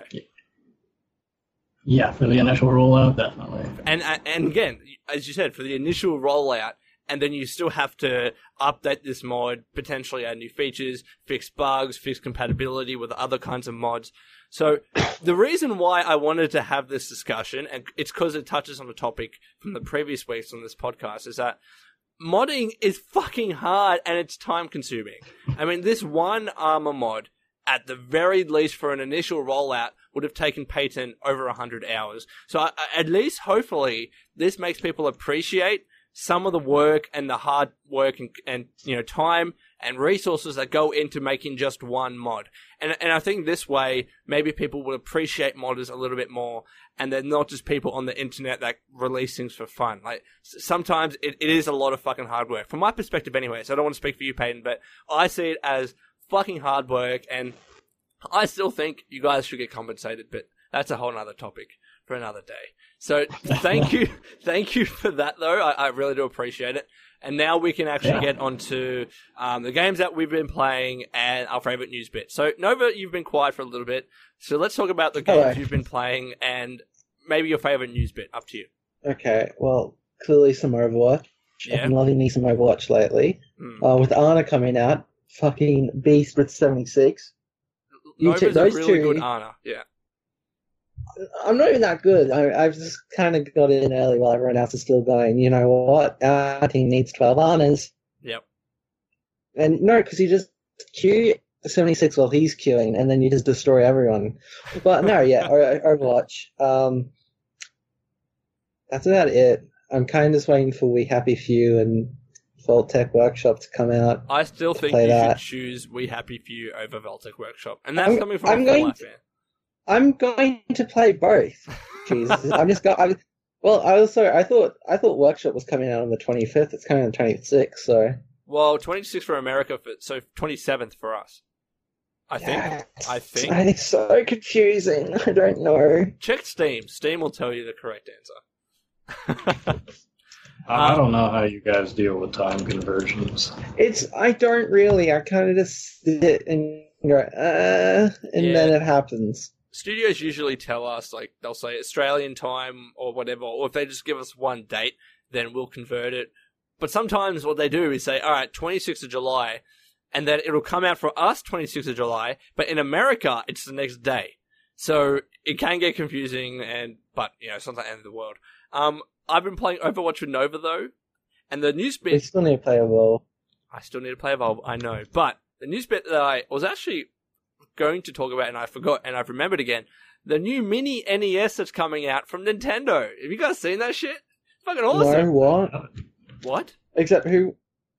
yeah, for the initial rollout, definitely. And and again, as you said, for the initial rollout, and then you still have to update this mod, potentially add new features, fix bugs, fix compatibility with other kinds of mods. So the reason why I wanted to have this discussion, and it's because it touches on a topic from the previous weeks on this podcast, is that modding is fucking hard and it's time consuming. I mean, this one armor mod, at the very least for an initial rollout, would have taken Peyton over one hundred hours. So I, at least, hopefully, this makes people appreciate some of the work and the hard work and, and you know, time and resources that go into making just one mod. And and I think this way, maybe people will appreciate modders a little bit more, and they're not just people on the internet that release things for fun. Like, sometimes it, it is a lot of fucking hard work. From my perspective anyway, so I don't want to speak for you, Peyton, but I see it as fucking hard work, and I still think you guys should get compensated, but that's a whole nother topic for another day. So thank you, thank you for that though. I, I really do appreciate it. And now we can actually yeah. get onto um, the games that we've been playing and our favorite news bit. So Nova, you've been quiet for a little bit, so let's talk about the games Hello. you've been playing and maybe your favorite news bit. Up to you. Okay, well, clearly some Overwatch. Yeah. I've been loving me some Overwatch lately. Mm. Uh, with Ana coming out, fucking beast with seventy-six. You Nova's took those a really two. good Ana. Yeah. I'm not even that good. I, I've just kind of got in early while everyone else is still going. You know what? Our team needs twelve Anas. Yep. And no, because you just queue seventy-six while he's queuing, and then you just destroy everyone. But no, yeah, o- Overwatch. Um, that's about it. I'm kind of just waiting for We Happy Few and Vault-Tec Workshop to come out. I still think play you that. should choose We Happy Few over Vault-Tec Workshop, and that's I'm- coming from I'm a going Fallout to- fan. I'm going to play both. Jesus, I'm just got. I, well, I also I thought I thought Workshop was coming out on the twenty-fifth. It's coming on the twenty-sixth. So Well, twenty-sixth for America, for, so twenty-seventh for us. I think. yeah, I think. I think so confusing. I don't know. Check Steam. Steam will tell you the correct answer. I don't know how you guys deal with time conversions. It's I don't really. I kind of just sit and go, uh, and Yeah. then it happens. Studios usually tell us, like, they'll say Australian time or whatever, or if they just give us one date, then we'll convert it. But sometimes what they do is say, all right, twenty-sixth of July, and then it'll come out for us twenty-sixth of July, but in America, it's the next day. So it can get confusing, and but, you know, it's not the end of the world. Um, I've been playing Overwatch with Nova, though, and the news We bit... still need to play a Evolve. I still need to play Evolve, I know. But the news bit that I was actually going to talk about, and I forgot, and I've remembered again, the new mini N E S that's coming out from Nintendo. Have you guys seen that shit? Fucking awesome. No, what? What? Except who?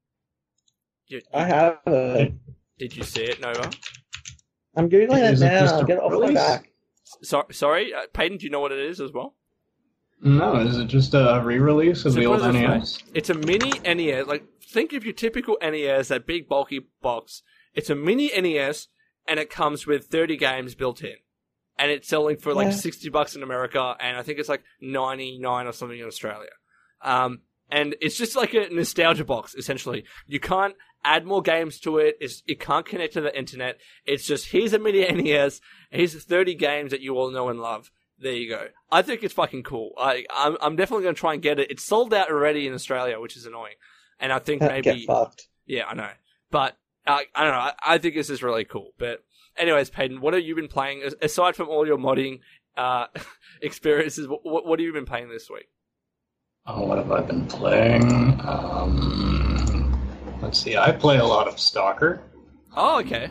You, I have it. Did you see it, Nova? I'm googling it Is it just now. a Get it off my release? back. So, sorry, uh, Peyton, do you know what it is as well? No, is it just a re-release of So the put old it this N E way. S? It's a mini N E S. Like, think of your typical N E S, that big bulky box. It's a mini N E S, and it comes with thirty games built in. And it's selling for like Yeah. sixty bucks in America, and I think it's like ninety-nine or something in Australia. Um, and it's just like a nostalgia box, essentially. You can't add more games to it. It's, it can't connect to the internet. It's just, here's a mini N E S, here's thirty games that you all know and love. There you go. I think it's fucking cool. I, I'm, I'm definitely going to try and get it. It's sold out already in Australia, which is annoying. And I think maybe... Get fucked. Yeah, I know. But, uh, I don't know. I, I think this is really cool. But anyways, Peyton, what have you been playing? As- Aside from all your modding uh, experiences, what, what have you been playing this week? Oh, what have I been playing? Um, let's see. I play a lot of Stalker, Oh, okay.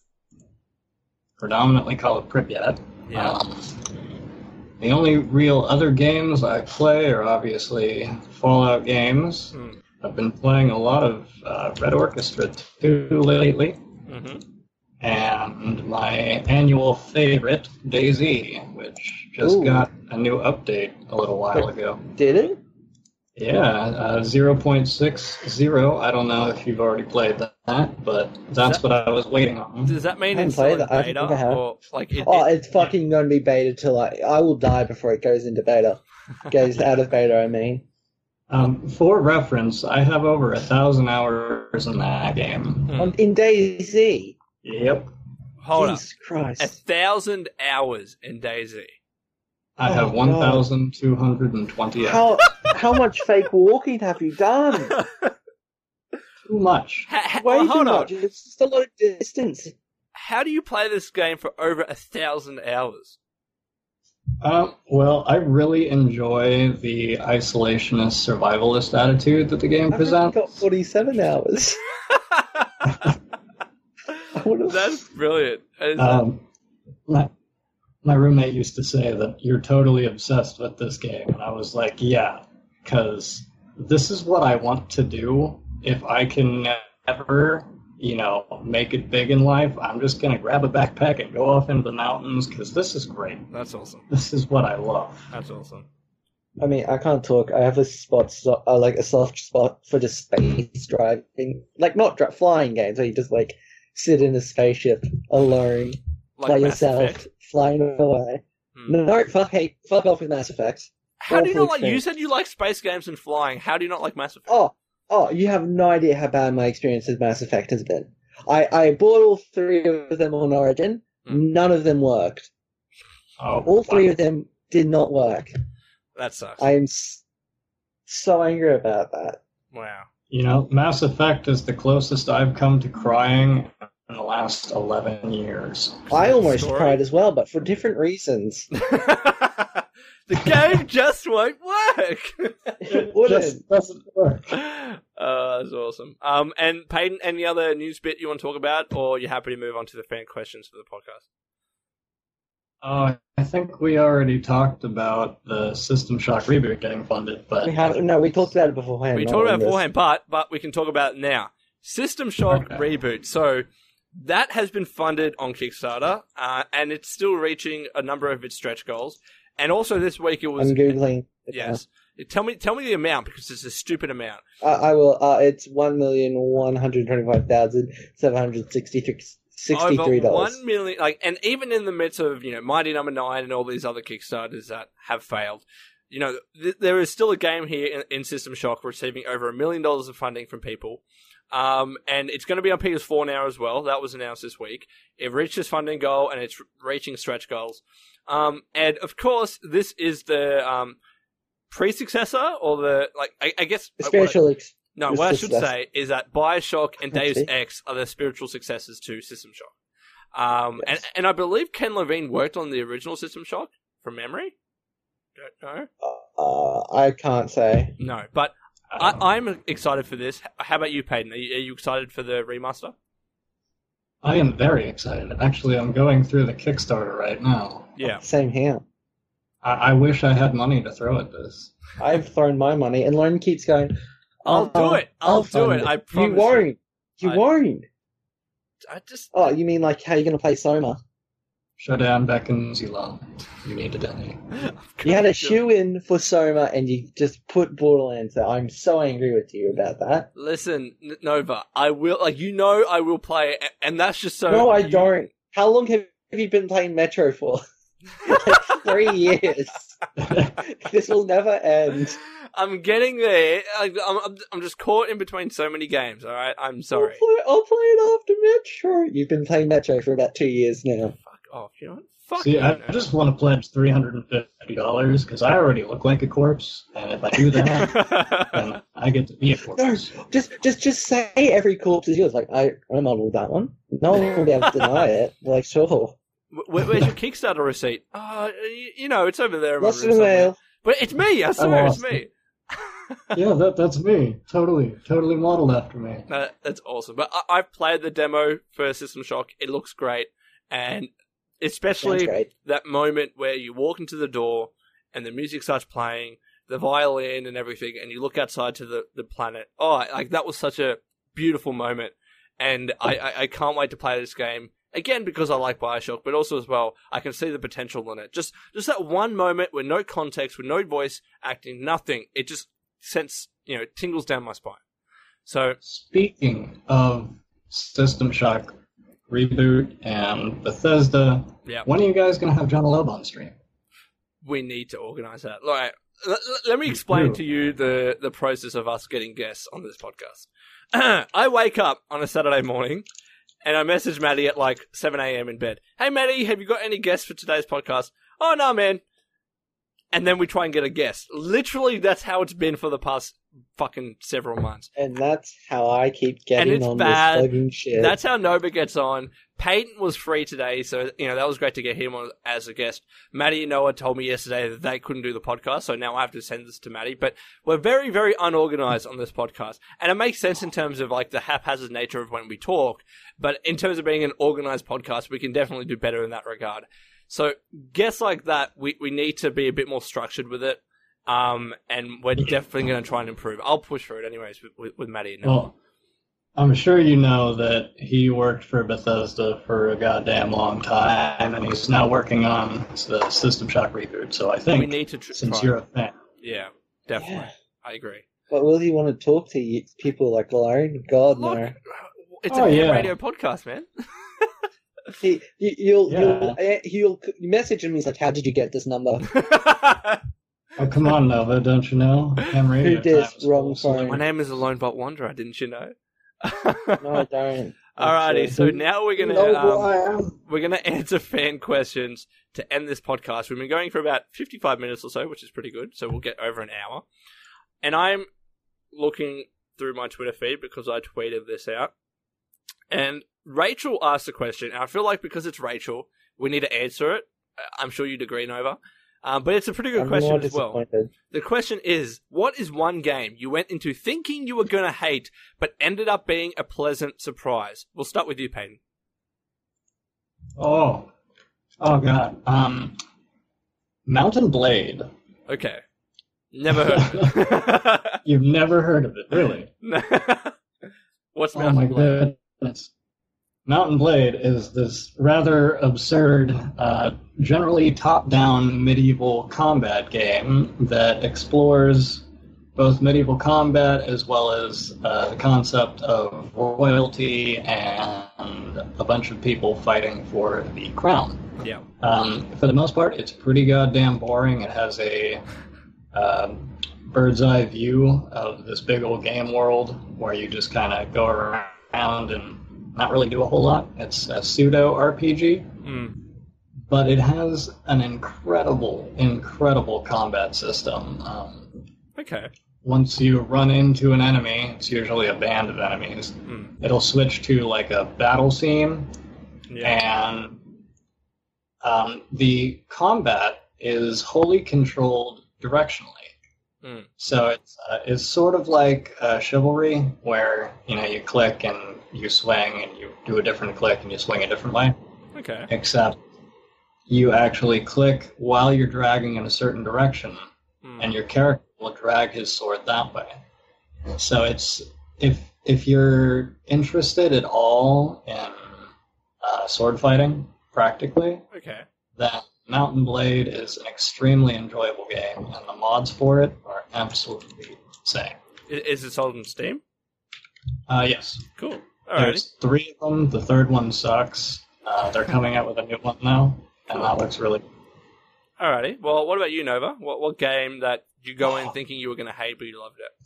predominantly Call of Pripyat. Yeah. Um, the only real other games I play are obviously Fallout games. Hmm. I've been playing a lot of uh, Red Orchestra too lately. Mm-hmm. And my annual favorite, DayZ, which just Ooh. got a new update a little while ago. Did it? Yeah, uh, zero point six zero. I don't know if you've already played that, but that's that- what I was waiting on. Does that mean I it's haven't still in played that. I think beta? I have. Or, like, it, Oh, it- it's fucking going to be beta till I... I will die before it goes into beta. Goes out of beta, I mean. Um, for reference, I have over a thousand hours in that game. Hmm. On, in DayZ. Yep. Hold up. Jesus Christ. A thousand hours in DayZ. I Oh, have God. one thousand two hundred twenty-eight. How how much fake walking have you done? Too much. Ha- ha- Way well, too hold on. much. It's just a lot of distance. How do you play this game for over a thousand hours? Um, well, I really enjoy the isolationist survivalist attitude that the game I've only presents. got forty-seven hours. I would've- That's brilliant. That is- Um, my, my roommate used to say that you're totally obsessed with this game, and I was like, yeah, because this is what I want to do. If I can never, you know, make it big in life, I'm just going to grab a backpack and go off into the mountains, because this is great. That's awesome. This is what I love. That's awesome. I mean, I can't talk. I have a spot, so, uh, like a soft spot for just space driving, like not dri- flying games where you just like sit in a spaceship alone Like by Mass yourself, Effect. flying away. Hmm. No, fuck, hey, fuck off with Mass Effect. How do you awful not like? You experience. said you like space games and flying. How do you not like Mass Effect? Oh, oh, you have no idea how bad my experience with Mass Effect has been. I, I bought all three of them on Origin. Hmm. None of them worked. Oh, All three wow. of them did not work. That sucks. I am s- so angry about that. Wow. You know, Mass Effect is the closest I've come to crying in the last eleven years. I almost Story? cried as well, but for different reasons. The game just won't work. It wouldn't. Just doesn't work. Uh, that's awesome. Um, and Peyton, any other news bit you want to talk about, or you're happy to move on to the fan questions for the podcast? Uh, I think we already talked about the System Shock reboot getting funded, but We have no. We talked about it beforehand. We not talked about on it this. beforehand, but but we can talk about it now. System Shock Okay. reboot. So that has been funded on Kickstarter, uh, and it's still reaching a number of its stretch goals. And also this week it was I'm googling. it now. yes. Tell me tell me the amount because it's a stupid amount. Uh, I will. Uh, it's one million one hundred twenty-five thousand seven hundred sixty-three sixty-three Over dollars. one million, like, and even in the midst of you know Mighty Number Nine and all these other Kickstarters that have failed, you know th- there is still a game here in, in System Shock receiving over a million dollars of funding from people, um, and it's going to be on P S four now as well. That was announced this week. It reached its funding goal and it's reaching stretch goals, um, and of course this is the um, pre-successor or the like. I, I guess uh, what I- Spiritual. Ex- no, It's what I just should less- say is that Bioshock and Deus Actually. Ex are the spiritual successors to System Shock. Um, Yes. and, and I believe Ken Levine worked on the original System Shock, from memory. Don't know. uh, I can't say. No, but I, I'm excited for this. How about you, Peyton? Are you, are you excited for the remaster? I am very excited. Actually, I'm going through the Kickstarter right now. Yeah. Same here. I, I wish I had money to throw at this. I've thrown my money, and Lauren keeps going. I'll do "Oh, it. I'll do fund it. I You promise you." won't. You I- won't. I just... Oh, you mean like how you're gonna play Soma? Shodan beckons you long. You need a Denny. You had a shoe in for Soma, and you just put Borderlands there. I'm so angry with you about that. Listen, N- Nova, I will, like, you know I will play, a- and that's just so... no, I you- don't. How long have you been playing Metro for? Like three years. This will never end. I'm getting there. Like, I'm, I'm, I'm just caught in between so many games, alright? I'm sorry. I'll play, I'll play it after Metro. You've been playing Metro for about two years now. Fuck off, you know what? Fuck See, you, I no. just want to pledge three hundred fifty dollars because I already look like a corpse, and if I do that, then I get to be a No, corpse. just, just, just say every corpse is yours. Like, I, I modeled that one. No one will be able to deny it. Like, sure. Where, where's your Kickstarter receipt? Uh, you, you know, it's over there. in my Lost room in the somewhere. mail. But it's me, I swear it's lost me. Yeah, that that's me. Totally, totally modeled after me. No, that's awesome. But I, I've played the demo for System Shock. It looks great. And Sounds especially great. that moment where you walk into the door and the music starts playing, the violin and everything, and you look outside to the, the planet. Oh, like that was such a beautiful moment. And I, I, I can't wait to play this game. Again, because I like Bioshock, but also as well, I can see the potential in it. Just just that one moment with no context, with no voice acting, nothing. It just sends, you know, tingles down my spine. So, Speaking of System Shock reboot and Bethesda, yeah, when are you guys gonna have John Loeb on stream? we need to organize that. Like, l- l- let me explain to you the, the process of us getting guests on this podcast. I wake up on a Saturday morning, and I message Maddie at like seven a.m. in bed. Hey, Maddie, have you got any guests for today's podcast? Oh, no, man. and then we try and get a guest. Literally, that's how it's been for the past fucking several months. And that's how I keep getting and it's on bad. this fucking shit. That's how Nova gets on. Peyton was free today, so you know that was great to get him on as a guest. Maddie and Noah told me yesterday that they couldn't do the podcast, so now I have to send this to Maddie. But we're very, very unorganized on this podcast, and it makes sense in terms of like the haphazard nature of when we talk. But in terms of being an organized podcast, we can definitely do better in that regard. So guests like that, we we need to be a bit more structured with it, um, and we're definitely going to try and improve. I'll push for it anyways with, with, with Maddie and Noah. Well, I'm sure you know that he worked for Bethesda for a goddamn long time, and he's now working on the System Shock reboot. So I think we need to tr- since try. you're a fan, Yeah, definitely. Yeah. I agree. But will he want to talk to you, people like Lauren? God, Look, no. it's Oh, a yeah. radio podcast, man. He, you, you'll, Yeah. you'll, eh, you'll you message him. He's like, "How did you get this number?" oh come on, Nova, don't you know? Henry, Who your did? time is Wrong full, phone. My name is Alone Vault Wanderer, didn't you know? No, I don't. Alrighty, so now we're gonna No, um, I am. we're gonna answer fan questions to end this podcast. We've been going for about fifty-five minutes or so, which is pretty good. So we'll get over an hour. And I'm looking through my Twitter feed because I tweeted this out. And Rachel asked a question, and I feel like because it's Rachel, we need to answer it. I'm sure you'd agree, Nova. Um, but it's a pretty good I'm question more as well. disappointed. The question is, what is one game you went into thinking you were going to hate, but ended up being a pleasant surprise? We'll start with you, Peyton. Oh, oh god. Um, Mountain Blade. Okay. Never heard of it. You've never heard of it, really? What's Oh my Mountain Blade? goodness. Mountain Blade is this rather absurd, uh, generally top-down medieval combat game that explores both medieval combat as well as uh, the concept of royalty and a bunch of people fighting for the crown. Yeah. Um, for the most part, it's pretty goddamn boring. It has a um, bird's eye view of this big old game world where you just kind of go around and not really do a whole lot. It's a pseudo R P G, Mm. but it has an incredible, incredible combat system. Um, Okay. once you run into an enemy, it's usually a band of enemies, Mm. it'll switch to like a battle scene, Yeah. and um, the combat is wholly controlled directionally. Mm. So it's uh, it's sort of like uh, Chivalry, where you know you click and you swing, and you do a different click and you swing a different way. Okay. Except you actually click while you're dragging in a certain direction, Mm. and your character will drag his sword that way. So it's if if you're interested at all in uh, sword fighting, practically, Okay. then Mountain Blade is an extremely enjoyable game, and the mods for it are absolutely insane. I- Is it sold on Steam? Uh, yes, Cool. Alrighty. there's three of them. The third one sucks. Uh, they're coming out with a new one now, and that looks really good. Alrighty. Well, what about you, Nova? What what game that you go in thinking you were going to hate, but you loved it?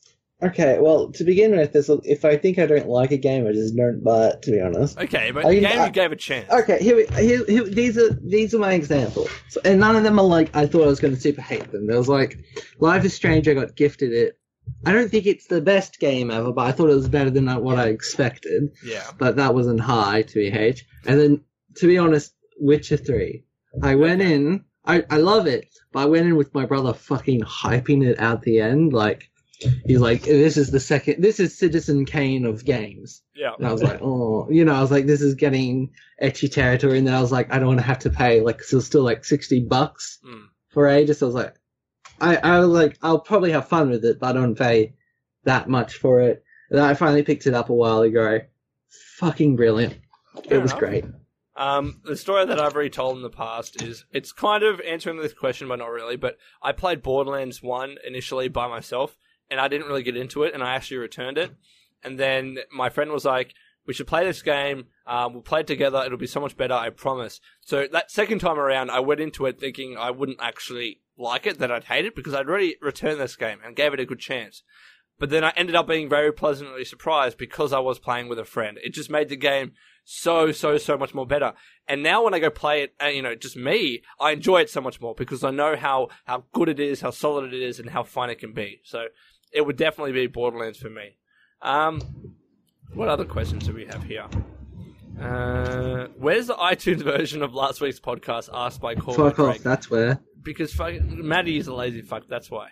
Okay, well, to begin with, there's a, if I think I don't like a game, I just don't buy it. To be honest. Okay, but I the can- game I- you gave a chance. Okay, here, we, here, here these are these are my examples, so, and none of them are like I thought I was going to super hate them. There was like Life is Strange. I got gifted it. I don't think it's the best game ever, but I thought it was better than what I expected. Yeah. But that wasn't high to be H. And then, to be honest, Witcher three. I went in. I I love it, but I went in with my brother fucking hyping it out the end. Like he's like, this is the second. This is Citizen Kane of games. Yeah. And I was like, oh, you know, I was like, this is getting etchy territory. And then I was like, I don't want to have to pay, like, so it's still like sixty bucks Mm. for ages. So I was like, I, I was like, I'll probably have fun with it, but I don't pay that much for it. And then I finally picked it up a while ago. Fucking brilliant. Fair it was enough. great. Um, the story that I've already told in the past is it's kind of answering this question, but not really. But I played Borderlands one initially by myself, and I didn't really get into it, and I actually returned it. And then my friend was like, we should play this game. Um, we'll play it together. It'll be so much better, I promise. So that second time around, I went into it thinking I wouldn't actually like it, that I'd hate it, because I'd already returned this game and gave it a good chance. But then I ended up being very pleasantly surprised because I was playing with a friend. It just made the game so, so, so much more better. And now when I go play it, uh, you know, just me, I enjoy it so much more because I know how, how good it is, how solid it is, and how fun it can be. So it would definitely be Borderlands for me. Um, what other questions do we have here? Uh, where's the iTunes version of last week's podcast asked by Corey? Fuck off, that's where. Because fuck, Maddie is a lazy fuck, that's why.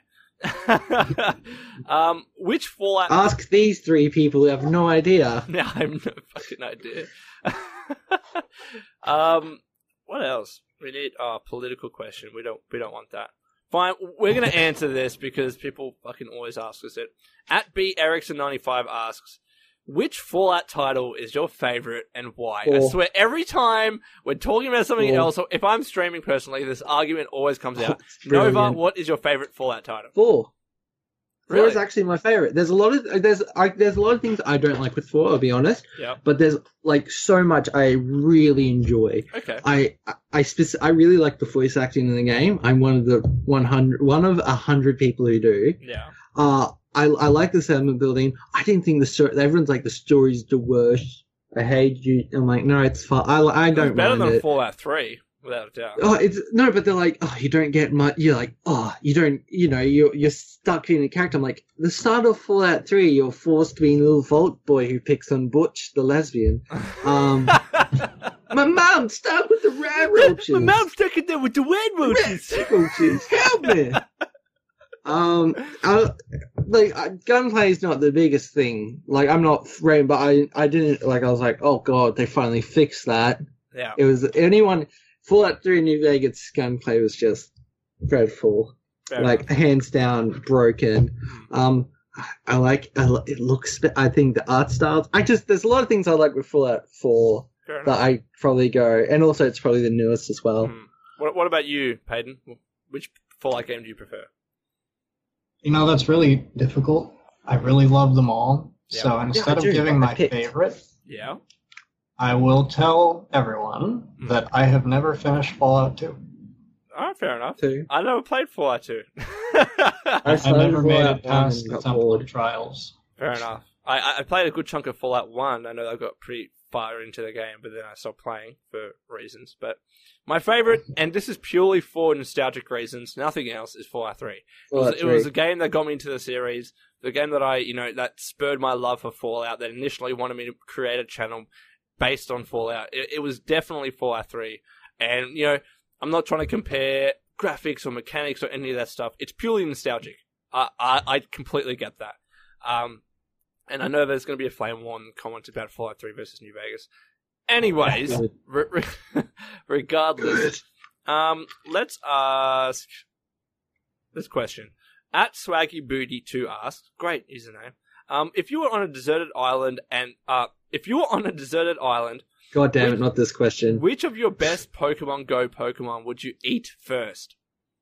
um, which Fallout... Ask these three people who have no idea. Now I have no fucking idea. um, what else? We need a oh, political question. We don't. We don't want that. Fine. We're gonna answer this because people fucking always ask us it. At B Erickson ninety-five asks, which Fallout title is your favorite and why? Four. I swear, every time we're talking about something Four. else, or if I'm streaming personally, this argument always comes out. It's brilliant. Nova, what is your favorite Fallout title? Four. Really? Four is actually my favorite. There's a lot of there's I, there's a lot of things I don't like with four. I'll be honest. Yeah. But there's like so much I really enjoy. Okay. I I speci- I really like the voice acting in the game. I'm one of the one hundred one of a hundred people who do. Yeah. Uh I I like the settlement building. I didn't think the story. Everyone's like the story's the worst. I hate you. I'm like, no, it's fine. I I don't It's better mind than it. Fallout three, without a doubt. Oh, it's no, but they're like, oh, you don't get much. You're like, oh, you don't, you know, you're you're stuck in a character. I'm like, the start of Fallout Three, you're forced to be a little Vault boy who picks on Butch, the lesbian. Um, my mom's stuck with the rat roaches. My mom's stuck in there with the red roaches. Rat roaches, help me. um, I, like uh, gunplay is not the biggest thing. Like, I'm not afraid, but I I didn't like. I was like, oh god, they finally fixed that. Yeah. It was anyone. Fallout three New Vegas gunplay was just dreadful. Fair like, enough. hands down, broken. Um, I like, I, li- it looks, I think the art styles, I just, there's a lot of things I like with Fallout four Fair enough. that I probably go, and also it's probably the newest as well. Hmm. What, what about you, Peyton? Which Fallout game do you prefer? You know, that's really difficult. I really love them all. Yeah. So instead Yeah, I of do. giving I my picked. favorite, Yeah. I will tell everyone Mm. that I have never finished Fallout two. Oh, fair enough. Too. I never played Fallout two. I I started never made Fallout it past one the and got Temple bored. of Trials. Fair enough. I, I I played a good chunk of Fallout one. I know I got pretty far into the game, but then I stopped playing for reasons. But my favorite, and this is purely for nostalgic reasons, nothing else, is Fallout three. It was, Fallout it was three. a game that got me into the series, the game that I, you know, that spurred my love for Fallout, that initially wanted me to create a channel based on Fallout. It, it was definitely Fallout three. And, you know, I'm not trying to compare graphics or mechanics or any of that stuff. It's purely nostalgic. I, I, I completely get that. Um, and I know there's going to be a flame war and comment about Fallout three versus New Vegas. Anyways, Good. re- re- regardless, um, let's ask this question. At Swaggy Booty two asks, great username. Um, if you were on a deserted island and uh, if you were on a deserted island, God damn Which- it, not this question. which of your best Pokemon Go Pokemon would you eat first?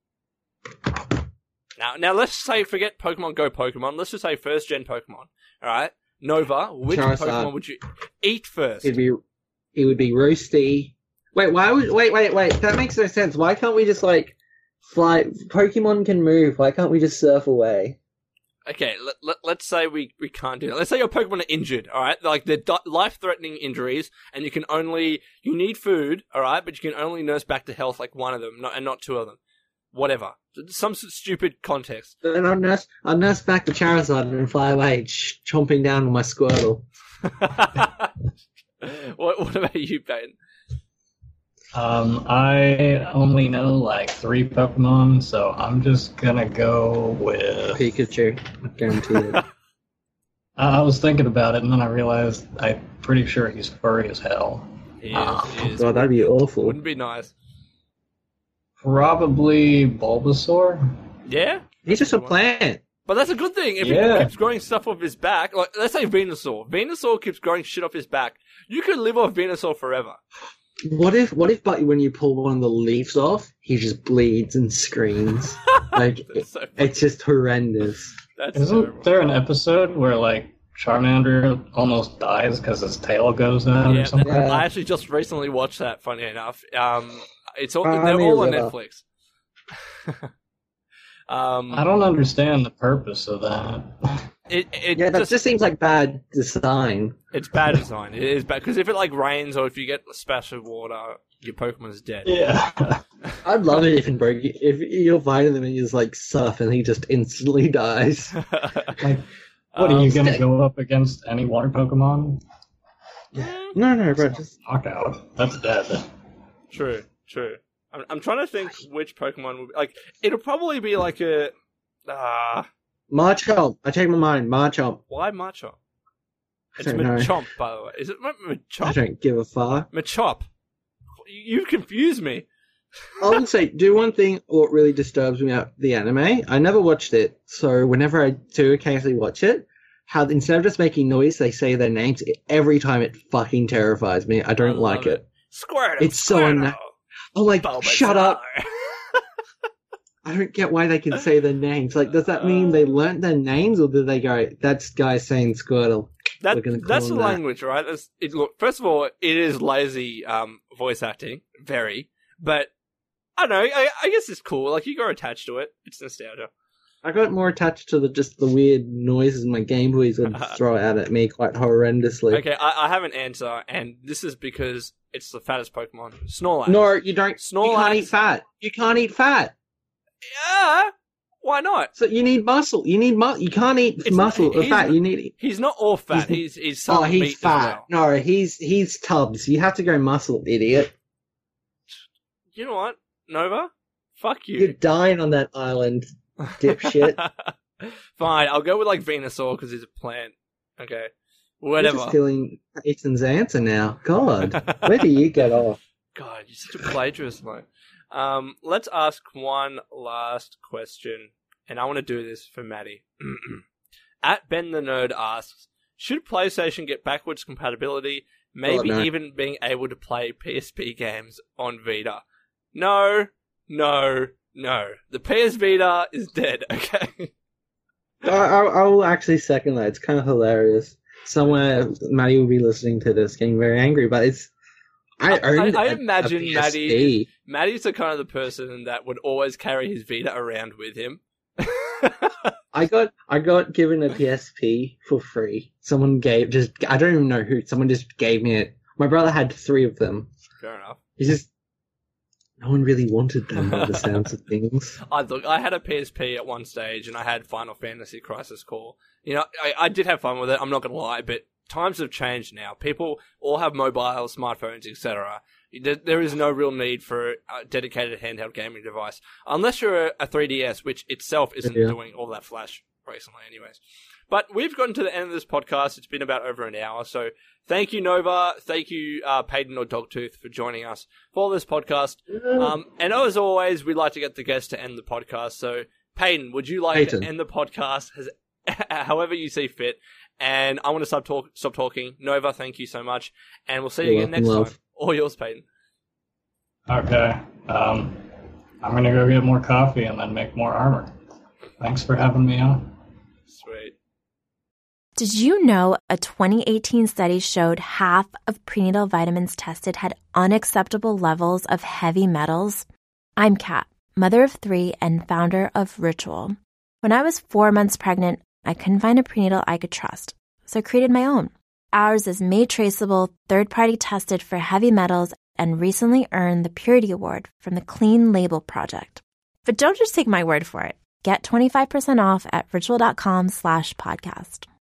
Now, now let's say forget Pokemon Go Pokemon. Let's just say first gen Pokemon. All right, Nova. Which Charizard. Pokemon would you eat first? It'd be, it would be Roasty. Wait, why would, wait, wait, wait, that makes no sense. Why can't we just, like, fly, Pokemon can move, why can't we just surf away? Okay, let, let, let's say we, we can't do that. Let's say your Pokemon are injured, alright? Like, they're di- life-threatening injuries, and you can only... You need food, alright? But you can only nurse back to health, like, one of them, not, and not two of them. Whatever. Some s- stupid context. Then I'll nurse, I'll nurse back the Charizard and fly away, ch- chomping down on my Squirtle. what, what about you, Peyton? Um, I only know like three Pokemon, so I'm just gonna go with. Pikachu, I guarantee it. I was thinking about it, and then I realized I'm pretty sure he's furry as hell. He is, Ah, he is. God, that'd be awful. Wouldn't be nice. Probably Bulbasaur. Yeah? He's just a plant. But that's a good thing. If Yeah. he keeps growing stuff off his back, like, let's say Venusaur. Venusaur keeps growing shit off his back. You could live off Venusaur forever. What if, what if, but when you pull one of the leaves off, he just bleeds and screams? Like, it, That's so funny. it's just horrendous. That's Isn't terrible. there an episode where like Charmander almost dies because his tail goes out Yeah, or something? Yeah. I actually just recently watched that, funny enough. Um, it's all, Uh, they're me all on as well. Netflix. Um, I don't understand the purpose of that. It, it Yeah, that just, just seems like bad design. it's bad design. It is bad because if it like rains or if you get a splash of water, your Pokemon's dead. Yeah. I'd love it if in Broke, if you're fighting them and you just like surf and he just instantly dies. Like, what, are Um, you going to go up against any water Pokemon? No, no, bro, just Knockout. That's dead. True, true. I'm, I'm trying to think which Pokemon would be like. It'll probably be like a. Ah, uh, Marchomp. I change my mind. Marchomp. why Machop? I It's don't know. Machomp, by the way. Is it I Machop? don't give a fuck. Machop. You confuse me. I would say, do one thing what really disturbs me about the anime. I never watched it, so whenever I do occasionally watch it, how instead of just making noise, they say their names every time. It fucking terrifies me. I don't I like love it. it. Squirtle. It's so Squirtle, unna- I'm like, Bulbasaur. shut up. I don't get why they can say their names. Like, does that mean they learnt their names, or do they go, that's guy saying Squirtle? That, We're gonna call that's the him that. language, right? That's, it, look, first of all, it is lazy um, voice acting, very. But I don't know. I, I guess it's cool. Like you got attached to it. It's nostalgia. I got more attached to the just the weird noises my Game Boys would throw out at me quite horrendously. Okay, I, I have an answer, and this is because it's the fattest Pokemon, Snorlax. No, you don't. You Snorlax. can't eat fat. You can't eat fat. Yeah. Why not? So you need muscle. You need mu- You can't eat It's- muscle or he's fat. not- You need. He's not all fat. He's He's- he's some Oh, he's meat as fat. well. No, he's he's tubs. You have to go muscle, idiot. You know what, Nova? Fuck You're you. dying on that island, dipshit. Fine, I'll go with like Venusaur because he's a plant. Okay, You're whatever. just stealing Ethan's answer now. God, where do you get off? God, you're such a plagiarist, mate. Um, let's ask one last question, and I want to do this for Maddie. At Ben the Nerd asks, should PlayStation get backwards compatibility, maybe Oh, no. even being able to play P S P games on Vita? No, no, no. The P S Vita is dead, okay? I, I, I will actually second that. It's kind of hilarious. Somewhere Maddie will be listening to this, getting very angry, but it's. I I- owned I a- imagine a P S P. Maddie- Maddie's the kind of the person that would always carry his Vita around with him. I got I got given a P S P for free. Someone gave just I don't even know who. Someone just gave me it. My brother had three of them. Fair enough. He just no one really wanted them by the sounds of things. I look, I had a P S P at one stage, and I had Final Fantasy Crisis Core. You know, I, I did have fun with it. I'm not gonna lie, but times have changed now. People all have mobiles, smartphones, et cetera. There, there is no real need for a dedicated handheld gaming device, unless you're a, a three D S, which itself isn't Yeah. doing all that flash recently, anyways. But we've gotten to the end of this podcast. It's been about over an hour, so thank you, Nova. Thank you, uh, Peyton or Dogtooth, for joining us for this podcast. Um, and as always, we'd like to get the guest to end the podcast. So, Peyton, would you like Peyton. to end the podcast as, however you see fit? And I want to stop, talk, stop talking. Nova, thank you so much. And we'll see you You're again next welcome, time. love. All yours, Peyton. Okay. Um, I'm gonna go get more coffee and then make more armor. Thanks for having me on. Sweet. Did you know a twenty eighteen study showed half of prenatal vitamins tested had unacceptable levels of heavy metals? I'm Kat, mother of three and founder of Ritual. When I was four months pregnant, I couldn't find a prenatal I could trust, so I created my own. Ours is made traceable, third-party tested for heavy metals, and recently earned the Purity Award from the Clean Label Project. But don't just take my word for it. Get twenty-five percent off at ritual.com slash podcast.